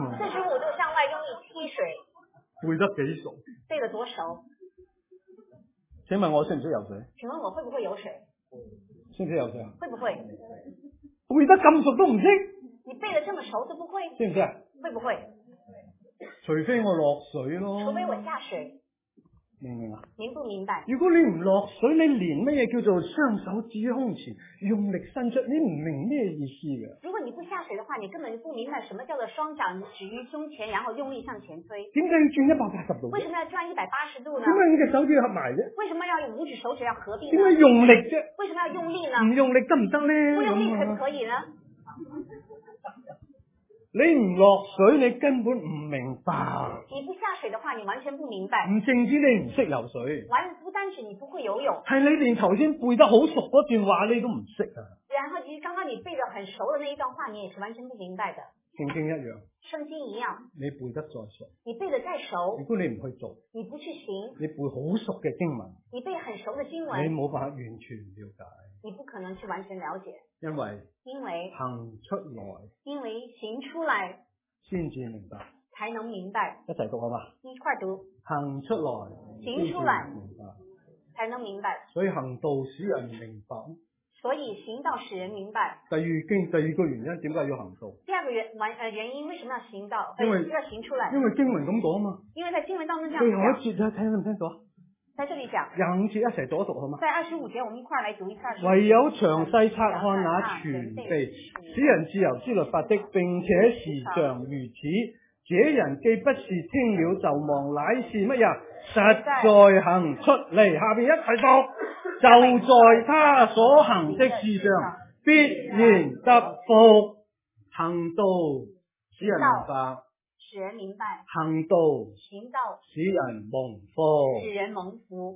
45度向外用力踢水。 背得幾熟？ 背得多熟？ 請問我識唔識游水？ 請問我會不會游水？ 識識唔識游水啊？ 會不會？ 背得咁熟都唔識？ 你背得這麼熟都不會？ 識唔識啊？ 會不會？ 除非我落水咯。 除非我下水。 明唔明啊？ 明不明白？ 如果你唔落水，你連乜嘢叫做雙手置於胸前，用力伸出，你唔明咩意思嘅。 如果你不下水的話，你根本就不明白什麼叫做雙掌置於胸前，然後用力向前推。 點解要轉180度？ 為什麼要轉180度呢？ 點解你隻手指要合埋啫？ 為什麼要五指手指要合併呢？ 點解用力啫？ 為什麼要用力呢？ 唔用力得唔得呢？ 不用力可不可以呢？ 你唔落水，你根本唔明白。 你不下水的話，你完全不明白。 唔淨止你唔識游水， 不單止你不會游泳， 係你連頭先背得好熟嗰段話你都唔識啊。 然後其實剛剛你背得很熟的那一段話，你也是完全不明白的。 聖經一樣， 聖經一樣， 你背得再熟， 你背得再熟， 如果你唔去做， 你不去行， 你背好熟嘅經文， 你背很熟的經文， 你冇辦法完全了解， 你不可能去完全了解， 因為行出來， 因為行出來先至明白， 才能明白。 一齊讀好嘛？ 一塊讀， 行出來， 行出來， 明白， 才能明白。 所以行道使人明白。 所以行道使人明白。 第二個原因，點解要行道？ 第二個原因，為什麼要行道？ 因為要行出來。 因為經文咁講嘛。 因為在經文當中這樣講。 最後一節睇唔聽到啊？ 在這裡講。 25節一齊讀一讀好嘛？ 在25節，我們一塊來讀一下。 唯有詳細察看那全備使人自由之律法的，並且時常如此，這人既不是聽了就忘，乃是乜嘢？實在行出嚟。下邊一齊讀，就在他所行的事上必然得福。行道使人明白， 使人明白， 行道使人蒙福， 使人蒙福。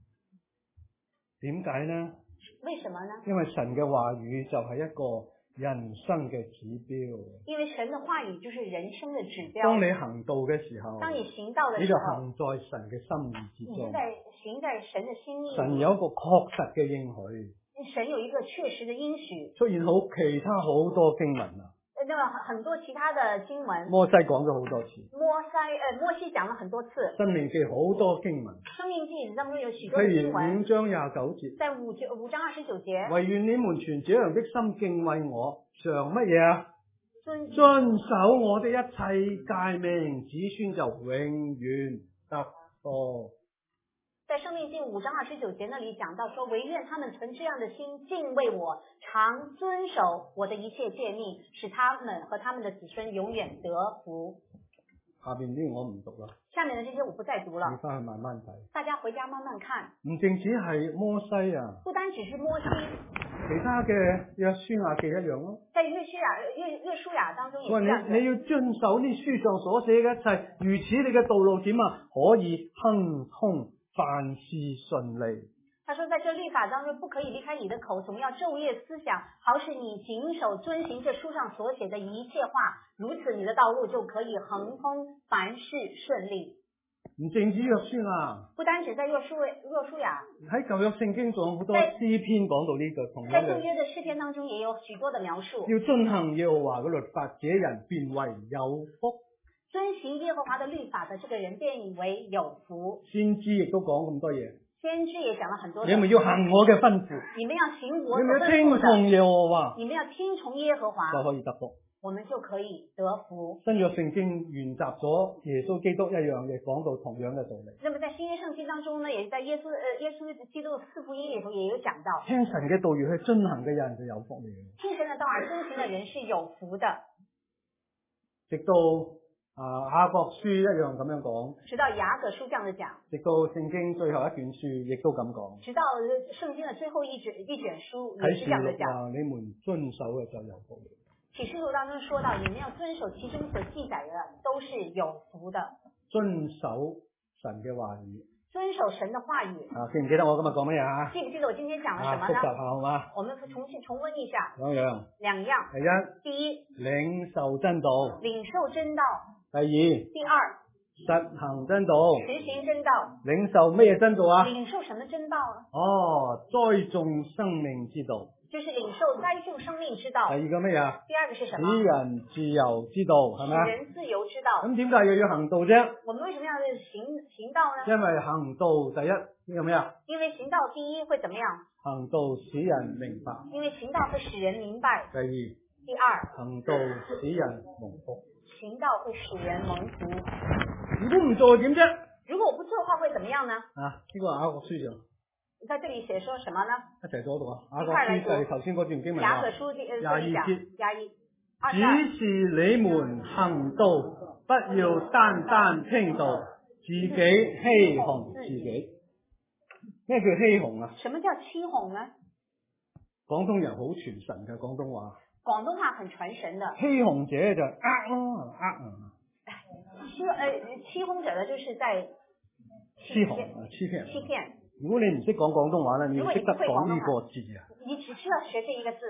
點解呢？ 為什麼呢？ 因為神嘅話語就係一個人生嘅指標。 因為神嘅話語就是人生嘅指標。 當你行道嘅時候， 當你行道嘅時候， 你就行在神嘅心意之中。 你行在神嘅心意。 神有一個確實嘅應許。 神有一個確實嘅應許。 出現其他好多經文啊。 那麼很多其他的經文， 摩西講咗好多次。 摩西講了很多次。 申命記好多經文。 申命記當中有許多經文。 5章29節。 在5章29節。 惟願你們存這樣的心敬畏我，常乜嘢啊？遵守我的一切誡命，子孫就永遠得福。 在申命記5章29節那裡講到說，惟願他們存這樣的心敬畏我，常遵守我的一切誡命，使他們和他們的子孫永遠得福。 下邊啲我唔讀啦。 下面的這些我不再讀了。 你翻去慢慢睇。 大家回家慢慢看。 唔淨止係摩西啊。 不單只是摩西。 其他嘅約書亞記一樣咯。 在約書亞當中也是這樣。 你要遵守呢書上所寫嘅一切，如此你嘅道路點啊？可以亨通，凡事順利。 他說，在這律法當中不可以離開你的口，總要晝夜思想，好使你謹守遵行這書上所寫的一切話，如此你的道路就可以亨通，凡事順利。 唔淨止約書亞， 不單止在約書亞， 喺舊約聖經仲有好多詩篇講到呢個同樣嘅。 在舊約的詩篇當中也有許多的描述。 要遵行耶和華嘅律法，這人便為有福。 遵行耶和華的律法的這個人便為有福。 先知亦都講咁多嘢。 先知也講了很多。 你們要行我嘅吩咐。 你們要行我。 你們要聽從耶和華。 你們要聽從耶和華。 就可以得福。 我們就可以得福。 新約聖經沿襲咗耶穌基督一樣嘅講到同樣嘅道理。 那麼在新約聖經當中呢，也是在耶穌基督四福音裏頭也有講到。 聽神嘅道而去遵行嘅人就有福了。 聽神的道而遵行的人是有福的。 直到雅各書一樣咁樣講。 直到雅各書這樣子講。直到聖經最後一卷書亦都咁講。 直到聖經的最後一卷書也是這樣子講。 你們遵守嘅就有福了。 啟示錄當中說到，你們要遵守其中所記載的，都是有福的。 遵守神嘅話語。 遵守神的話語。 記唔記得我今日講乜嘢啊？ 記唔記得我今天講了什麼呢？ 複習下好嗎？ 我們重溫一下。 兩樣。第一， 領受真道。 領受真道。 第二，實行真道。 實行真道。 領受咩真道啊？ 領受什麼真道啊？ 栽種生命之道。 就是領受栽種生命之道。 第二個咩啊？ 第二個是什麼？ 使人自由之道，係咪？ 使人自由之道。 咁點解又要行道啫？ 我們為什麼要行道呢？ 因為行道第一呢個咩啊？ 因為行道第一會怎麼樣？行道使人明白。 因為行道會使人明白。第二， 行道使人蒙福。 行道會使人蒙福。 如果唔做點啫？ 如果我不做的話會怎麼樣呢？ 呢個雅各書上。 在這裡寫說什麼呢？ 一齊做到啊！雅各書就係頭先嗰段經文雅各書22節。 只是你們行道，不要單單聽道，自己欺哄自己。咩叫欺哄啊？ 什麼叫欺哄呢？ 廣東人好傳神嘅廣東話。 廣東話很傳神的。 欺哄者就欺哄者呢，就是在欺騙。如果你唔識講廣東話咧，你要識得講呢個字啊。 你只需要學這一個字。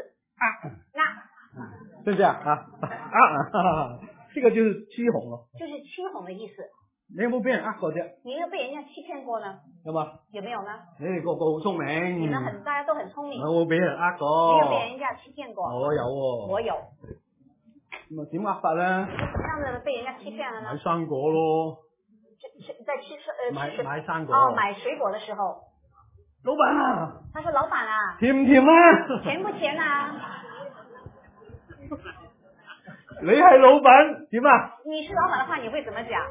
知唔知啊？呢個就是欺哄咯。 就是欺哄的意思。 你有冇俾人呃過啫？ 你有冇被人家欺騙過呢？ 有嗎？ 有沒有呢？ 你哋個個好聰明。 你們大家都很聰明。 我冇俾人呃過。 沒有被人家欺騙過。 我有喎。 我有。 咁啊點呃法咧？ 怎樣的被人家欺騙了呢？ 買生果咯。 在買生果。 買水果的時候。 老闆啊。 他說老闆啊。 甜唔甜啊？ 甜不甜啊？ 你係老闆點啊？ 你是老闆的話，你會怎麼講？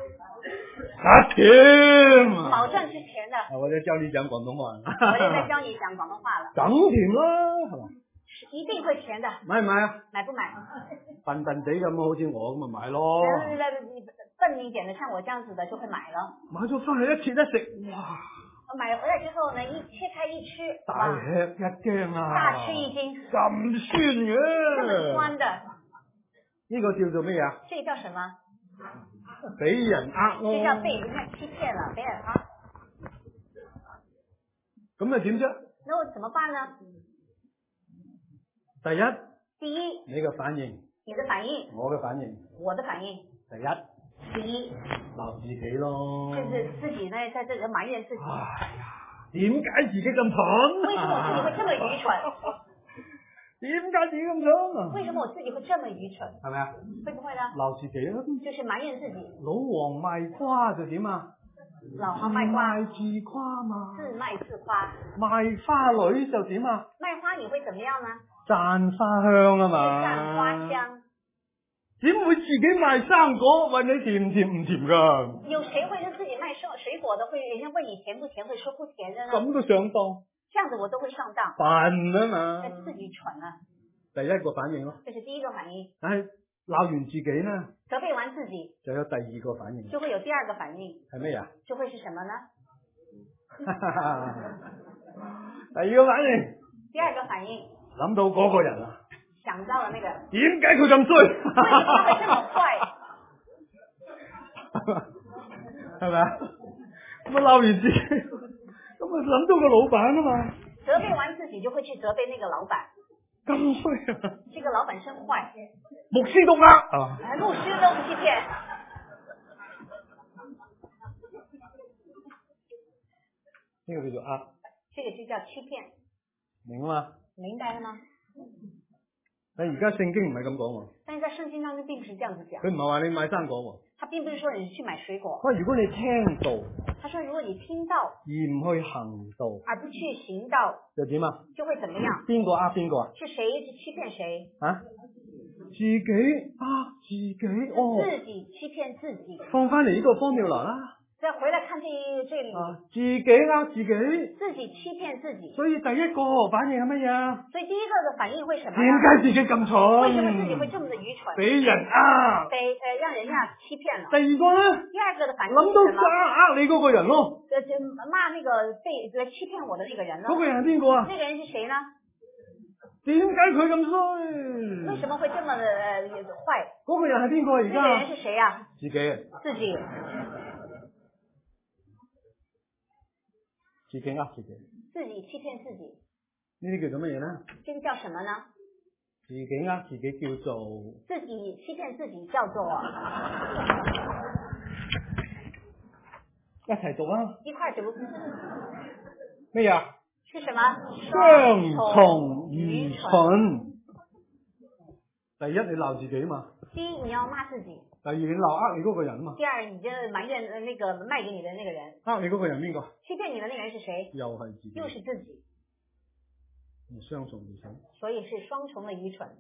甜。 保證是甜的。 我在教你講廣東話。 我也在教你講廣東話了。 梗甜啦，係嘛？ 一定會甜的。買唔買啊？ 買不買？ 笨笨地咁，好似我咁咪買咯。 笨一點的，像我這樣子的就會買了。買咗翻去一切一食，哇！ 買回來之後呢，一切開一吃， 大吃一驚啊！ 大吃一驚。 咁酸嘅。 這麼酸的。 呢個叫做咩啊？ 這個叫什麼？ 俾人呃咯。 這叫被人家欺騙了，俾人呃。 咁啊點啫？ 那我怎麼辦呢？ 第一， 你嘅反應。 你的反應。 我嘅反應。 我的反應。第一， 鬧自己咯。 就是自己呢，在這個埋怨自己。 哎呀，點解自己咁蠢？ 為什麼我自己會這麼愚蠢？ 點解自己咁蠢？ 為什麼我自己會這麼愚蠢？ 係咪啊？ 會不會呢？ 鬧自己咯。 就是埋怨自己。 老王賣瓜就點啊？ 老王賣瓜。 自誇嘛。 自賣自誇。 賣花女就點啊？ 賣花你會怎麼樣呢？ 讚花香啊嘛。 讚花香。 點會自己賣生果？問你甜唔甜唔甜噶？ 有誰會是自己賣水果的？會人家問你甜不甜，會說不甜的呢？ 咁都上當？ 這樣子我都會上當。 笨啊嘛！ 自己蠢啊！ 第一個反應咯。 這是第一個反應。 但係鬧完自己呢？ 責備完自己。就有第二個反應。 就會有第二個反應。 係咩呀？ 就會是什麼呢？ 第二個反應。 第二個反應。 諗到嗰個人啊。 想到了那個。 點解佢咁衰？ 為什麼會這麼壞？ 係咪啊？咁啊鬧完自己，咁啊諗到個老闆啊嘛。 責備完自己就會去責備那個老闆。 咁衰啊！ 這個老闆真壞。 牧師都呃。 牧師都欺騙。 呢個叫做呃。 這個就叫欺騙。 明嘛？ 明白了嗎？ 但而家聖經唔係咁講喎。 但是在聖經當中並不是這樣子講。 佢唔係話你買生果喎。 他並不是說你去買水果。 如果你聽道。 他說如果你聽道。 而唔去行道。 而不去行道。 就點啊？ 就會怎麼樣？ 邊個呃邊個啊？ 是誰去欺騙誰？ 啊？自己呃自己哦。 自己欺騙自己。 放翻嚟呢個方妙來啦。 再回來看這裏。 自己呃自己。 自己欺騙自己。 所以第一個反應係乜嘢？ 所以第一個的反應會什麼？ 點解自己咁蠢？ 為什麼自己會這麼的愚蠢？ 俾人呃。 讓人家欺騙了。 第二個呢？ 第二個的反應諗到呃你嗰個人咯。 罵那個來欺騙我的那個人咯。 嗰個人係邊個啊？ 那個人是誰呢？ 點解佢咁衰？ 為什麼會這麼的壞？ 嗰個人係邊個而家？ 那個人是誰啊？ 自己。 自己。 自己呃自己。 自己欺騙自己。 呢啲叫做乜嘢呢？ 這個叫什麼呢？ 自己呃自己叫做。 自己欺騙自己叫做。 一齊讀啊！ 一塊讀。 咩呀？ 是什么？ 雙重愚蠢。第一，你鬧自己嘛。 第一，你要罵自己。 第二，你鬧你嗰個人嘛。 第二，你就埋怨那個賣給你的那個人。 你嗰個人邊個？ 欺騙你的那個人是誰？ 又係自己。 又是自己。 雙重愚蠢。 所以是雙重的愚蠢。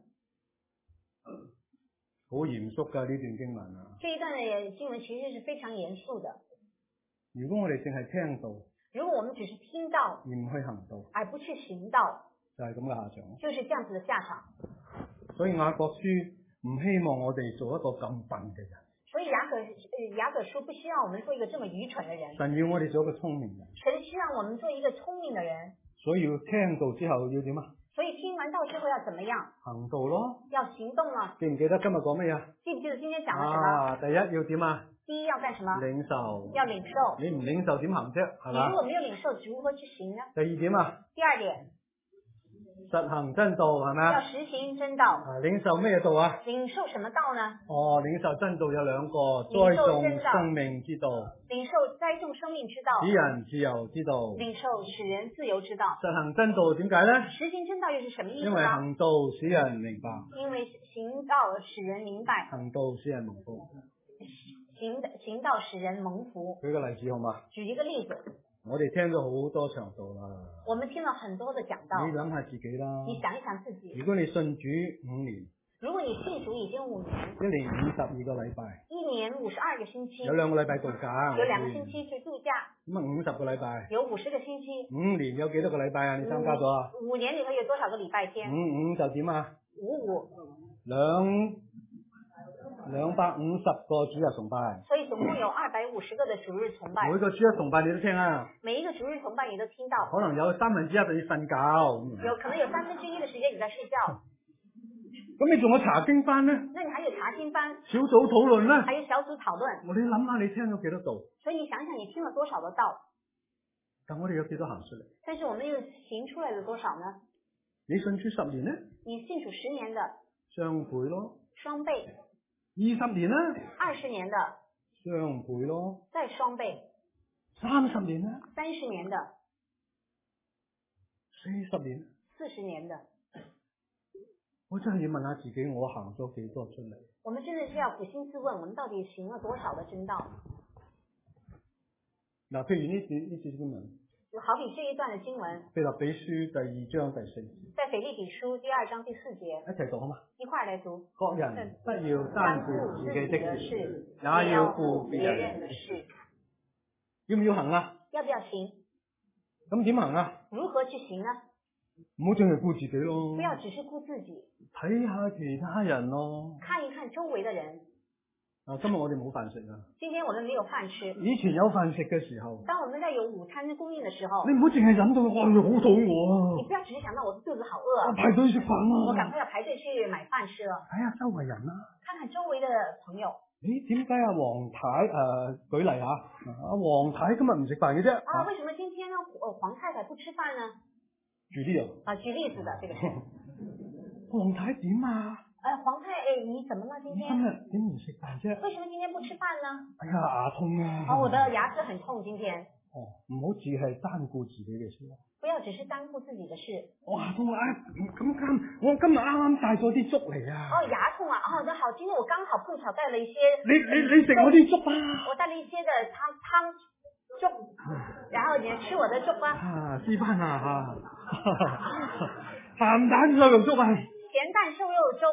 好嚴肅噶呢段經文啊！ 這一段的經文其實是非常嚴肅的。 如果我哋淨係聽到， 如果我們只是聽到而唔去行道， 而不去行道， 就係咁嘅下場。 就是這樣子的下場。 所以雅各書唔希望我哋做一個咁笨嘅人。 所以雅各書不希望我們做一個這麼愚蠢的人。 神要我哋做一個聰明人。 神希望我們做一個聰明的人。 所以要聽到之後要點啊？ 所以聽完道之後要怎麼樣？ 行道咯。 要行動了。 記唔記得今日講咩啊？ 記不記得今天講了什麼？ 第一要點啊？ 第一要幹什麼？ 領受。 要領受。 你唔領受點行啫？係嘛？ 你如果沒有領受，如何去行呢？ 第二點啊？ 第二點。 實行真道係咪？ 要實行真道。 領受咩道啊？ 領受什麼道呢？ 領受真道有兩個，栽種生命之道。 領受栽種生命之道。 使人自由之道。 領受使人自由之道。 實行真道點解呢？ 實行真道又是什麼意思呢？ 因為行道使人明白。 因為行道使人明白。 行道使人蒙福。 行道使人蒙福。 舉個例子好嗎？ 舉一個例子。 我哋聽咗好多場道啦。 我們聽了很多的講道。 你諗下自己啦。 你想一想自己。 如果你信主5年。 如果你信主已經5年。 1年52個禮拜。 1年52個星期。 有2個禮拜度假。 有2個星期去度假。 咁啊50個禮拜。 有50個星期。 5年有幾多個禮拜啊？你參加咗啊 ？5年裏頭有多少個禮拜天 ？5就點啊 ？55。 250個主日崇拜， 所以總共有250個的主日崇拜。 每個主日崇拜你都聽啊？ 每一個主日崇拜你都聽到。 可能有1/3你瞓覺。 可能有1/3的時間你在睡覺。 咁你仲有查經班呢？ 那你還有查經班。 小組討論呢？ 還有小組討論。 我哋諗下你聽咗幾多道？ 所以你想想你聽了多少的道？ 但我哋有幾多行出嚟？ 但是我們又行出來了多少呢？ 你信主10年呢？ 你信主10年的。 雙倍咯。 雙倍。 20年呢 ？20年的。 雙倍咯。 再雙倍。 30年呢 ？30年的。 40年。 40年的。 我真係要問下自己，我行咗幾多出嚟？ 我們真的是要捫心自問，我們到底行了多少的真道？ 嗱，譬如呢節經文， 好比這一段的經文， 腓立比書第2章第4節， 在腓立比書第2章第4節， 一齊讀好嘛？ 一塊來讀。 各人不要單顧自己的事，也要顧別人的事。要唔要行啊？ 要不要行？ 咁點行啊？ 如何去行呢？ 唔好淨係顧自己咯。 不要只是顧自己。 睇下其他人咯。 看一看周圍的人。 今日我哋冇飯食啊。 今天我們沒有飯吃。 以前有飯食嘅時候。 當我們在有午餐供應的時候。 你唔好淨係諗到，哇，好肚餓啊！ 你不要只是想到我肚子好餓。 排隊食飯啊！ 我趕快要排隊去買飯吃了。 睇下周圍人啦。 看看周圍的朋友。 點解阿黃太舉例下，阿黃太今日唔食飯嘅啫？ 為什麼今天呢黃太太不吃飯呢？ 舉例啊！ 舉例子的這個是。 黃太點啊？ 黃太，你怎麼了今天？ 今日點唔食飯啫？ 為什麼今天不吃飯呢？ 哎呀，牙痛啊！ 我的牙齒很痛今天。 唔好只係單顧自己嘅事。 不要只是單顧自己的事。 哇，痛啊！我今日啱啱帶咗啲粥嚟啊！ 牙痛啊！那好，今天我剛好碰巧帶了一些。 你食我啲粥啊！ 我帶了一些的湯粥，然後你吃我的粥啊！ 師班啊鹹蛋瘦肉粥啊！ 鹹蛋瘦肉粥。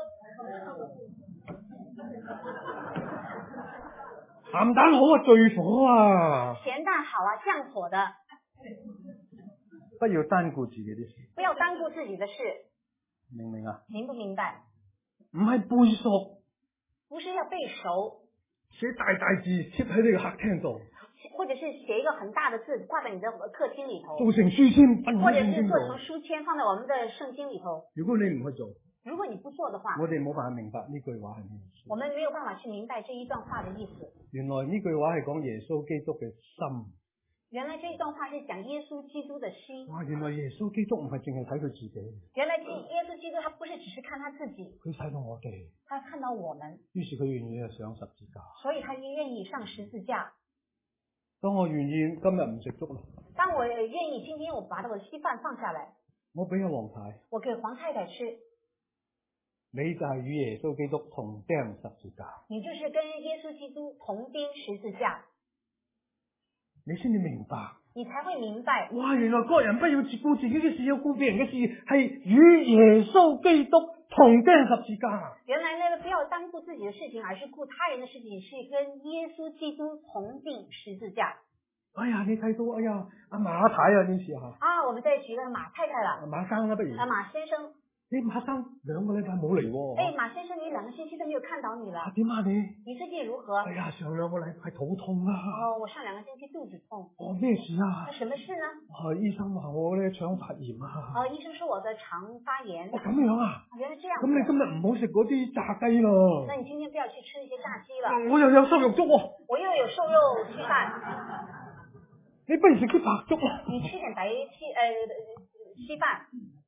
鹹蛋好啊，最火啊！ 鹹蛋好啊，降火的。 不要單顧自己的事。不要單顧自己的事。 明唔明啊？ 明不明白？ 唔係背熟。 不是要背熟。 寫大字貼喺你個客廳度。 或者是寫一個很大的字掛在你的客廳裏頭。 做成書籤放或者是做成書籤放在我們的聖經裏頭。 如果你唔去做。 如果你不做的話， 我哋冇辦法明白呢句話係咩意思。 我們沒有辦法去明白這一段話的意思。 原來呢句話係講耶穌基督嘅心。 原來這一段話是講耶穌基督的心。哇， 原來耶穌基督唔係淨係睇佢自己。 原來耶穌基督他不是只是看他自己， 佢睇到我哋， 他看到我們。 於是佢願意上十字架。 所以他願意上十字架。 當我願意今日唔食粥啦， 當我願意今天我把我的稀飯放下來， 我俾阿黃太， 我給黃太太吃， 你就係與耶穌基督同釘十字架， 你就是跟耶穌基督同釘十字架， 你先至明白， 你才會明白， 哇！原來各人不要只顧自己嘅事，要顧別人嘅事，係與耶穌基督同釘十字架。 原來那個不要單顧自己的事情，而是顧他人的事情，是跟耶穌基督同釘十字架。 哎呀，你睇到，哎呀，阿馬太啊，呢次吓。 啊，我們再舉個馬太太啦。 馬生啦，不如。 馬先生。 你馬生2個禮拜冇嚟喎。 哎，馬先生，你2個星期都沒有看到你了。 點啊你？ 你最近如何？ 哎呀，上2個禮拜肚痛啊。 哦，我上2個星期肚子痛。 哦，咩事啊？ 什麼事呢？ 醫生話我咧腸發炎啊。 哦，醫生說我的腸發炎。 哦，咁樣啊？ 原來這樣。咁你今日唔好食嗰啲炸雞咯。 那你今天不要去吃那些炸雞了。 我又有瘦肉粥喎。 我又有瘦肉稀飯。 你不如食啲白粥啦。 你吃點白稀飯。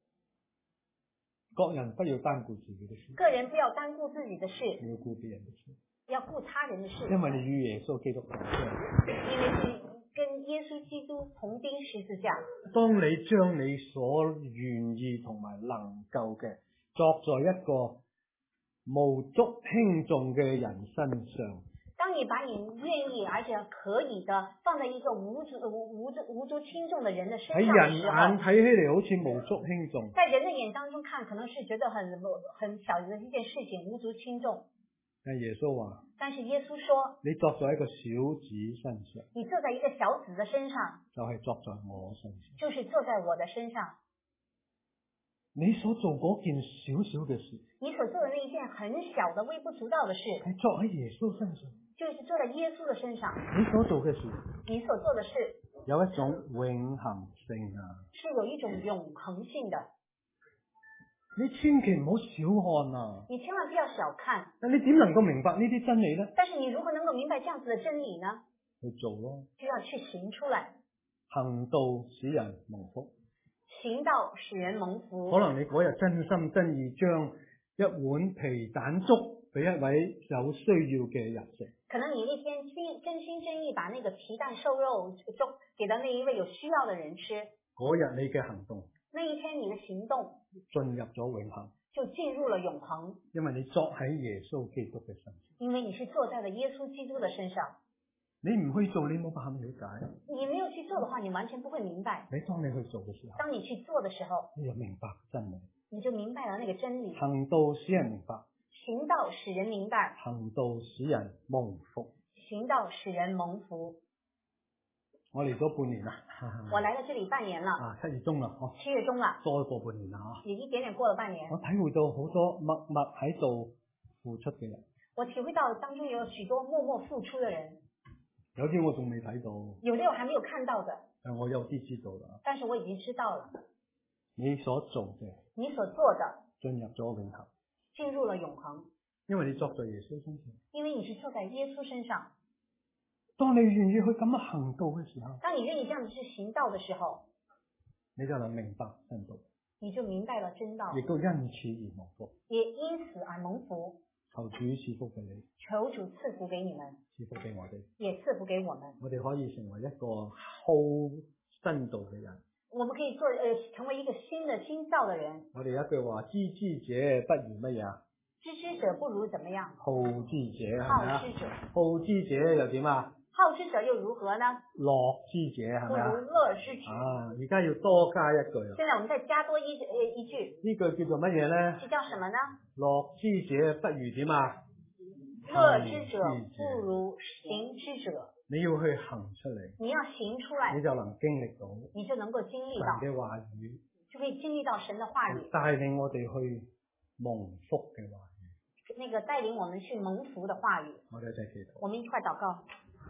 各人不要單顧自己的事。 個人不要單顧自己的事。 你要顧別人的事。 要顧他人的事。 因為你與耶穌基督同釘。 因為是跟耶穌基督同釘十字架。當你將你所願意同埋能夠嘅作在一個無足輕重嘅人身上。 當你把你願意而且可以的放在一個無足輕重的人的身上的時候， 喺人眼睇起嚟好似無足輕重， 在人的眼當中看，可能是覺得很小的一件事情，無足輕重。 但耶穌話， 但是耶穌說， 你作在一個小子身上， 你坐在一個小子的身上， 就係作在我身上， 就是坐在我的身上。 你所做嗰件小小嘅事， 你所做的那一件很小的微不足道的事， 係作喺耶穌身上， 就是坐在耶穌的身上。 你所做嘅事， 你所做的事， 有一種永恆性啊， 是有一種永恆性的。 你千祈唔好小看啊！ 你千萬不要小看。 但你點能夠明白呢啲真理呢？ 但是你如何能夠明白這樣子的真理呢？ 去做咯， 就要去行出來。 行道使人蒙福。 行道使人蒙福。 可能你嗰日真心真意將一碗皮蛋粥俾一位有需要嘅人食。 可能你那天真心真意把那個皮蛋瘦肉粥給到那一位有需要的人吃。 嗰日你嘅行動， 那一天你的行動進入咗永恆， 就進入了永恆。 因為你作喺耶穌基督嘅身上。 因為你是坐在了耶穌基督的身上。 你唔去做，你冇辦法了解。 你沒有去做的話，你完全不會明白。 當你去做嘅時候， 當你去做的時候， 你就明白真理。 你就明白了那個真理。 行道使人明白。 行道使人明白。 行道使人蒙福。 行道使人蒙福。 我嚟咗半年啦。 我來了這裏半年了。 7月中啦 ，7月中了， 多過半年啦也一點點過了半年。 我體會到好多默默喺度付出嘅人。 我體會到當中有許多默默付出的人。 有啲我仲未睇到， 有啲我還沒有看到的， 我有啲知道啦。 但是我已經知道了。 你所做嘅， 你所做的， 進入咗永恆， 進入了永恆。 因為你作在耶穌身上， 因為你是坐在耶穌身上。 當你願意去咁樣行道嘅時候， 當你願意這樣子去行道的時候， 你就能明白真道， 你就明白了真道， 亦都因此而蒙福， 也因此而蒙福。 求主賜福俾你， 求主賜福給你們， 賜福俾我哋， 也賜福給我們。 我哋可以成為一個好真道嘅人。 我們可以成為一個新造的人。 我哋有一句話：知之者不如乜嘢？ 知之者不如怎麼樣？ 好知者， 好知者， 好知者又點啊？ 好知者又如何呢？ 樂之者係咪啊？ 不如樂之者。 而家要多加一句。 現在我們再加多一句。 呢句叫做乜嘢呢？ 這叫什麼呢？ 樂之者不如點啊？ 樂之者不如行之者。 你要去行出嚟。 你要行出來， 你就能經歷到。 你就能夠經歷到神嘅話語， 就可以經歷到神的話語， 帶領我哋去蒙福嘅話語。 那個帶領我們去蒙福的話語。 我哋一齊祈禱。 我們一塊禱告。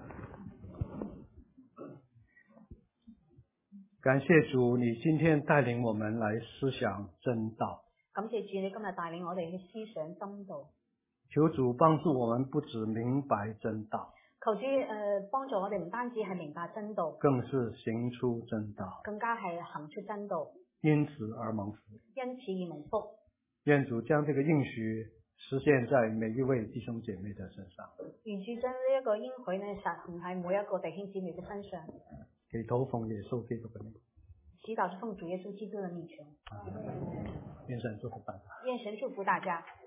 感謝主，你今天帶領我們來思想真道。 感謝主，你今日帶領我哋去思想真道。 求主幫助我們不只明白真道， 求主幫助我哋唔單止係明白真道， 更是行出真道， 更加係行出真道， 因此而蒙福。 因此而蒙福。 願主將這個應許實現在每一位弟兄姐妹的身上。 願主將呢一個應許呢實行喺每一個弟兄姊妹嘅身上。 祈禱奉耶穌基督嘅名。 祈禱是奉主耶穌基督嘅名求。 願神祝福大家。 願神祝福大家。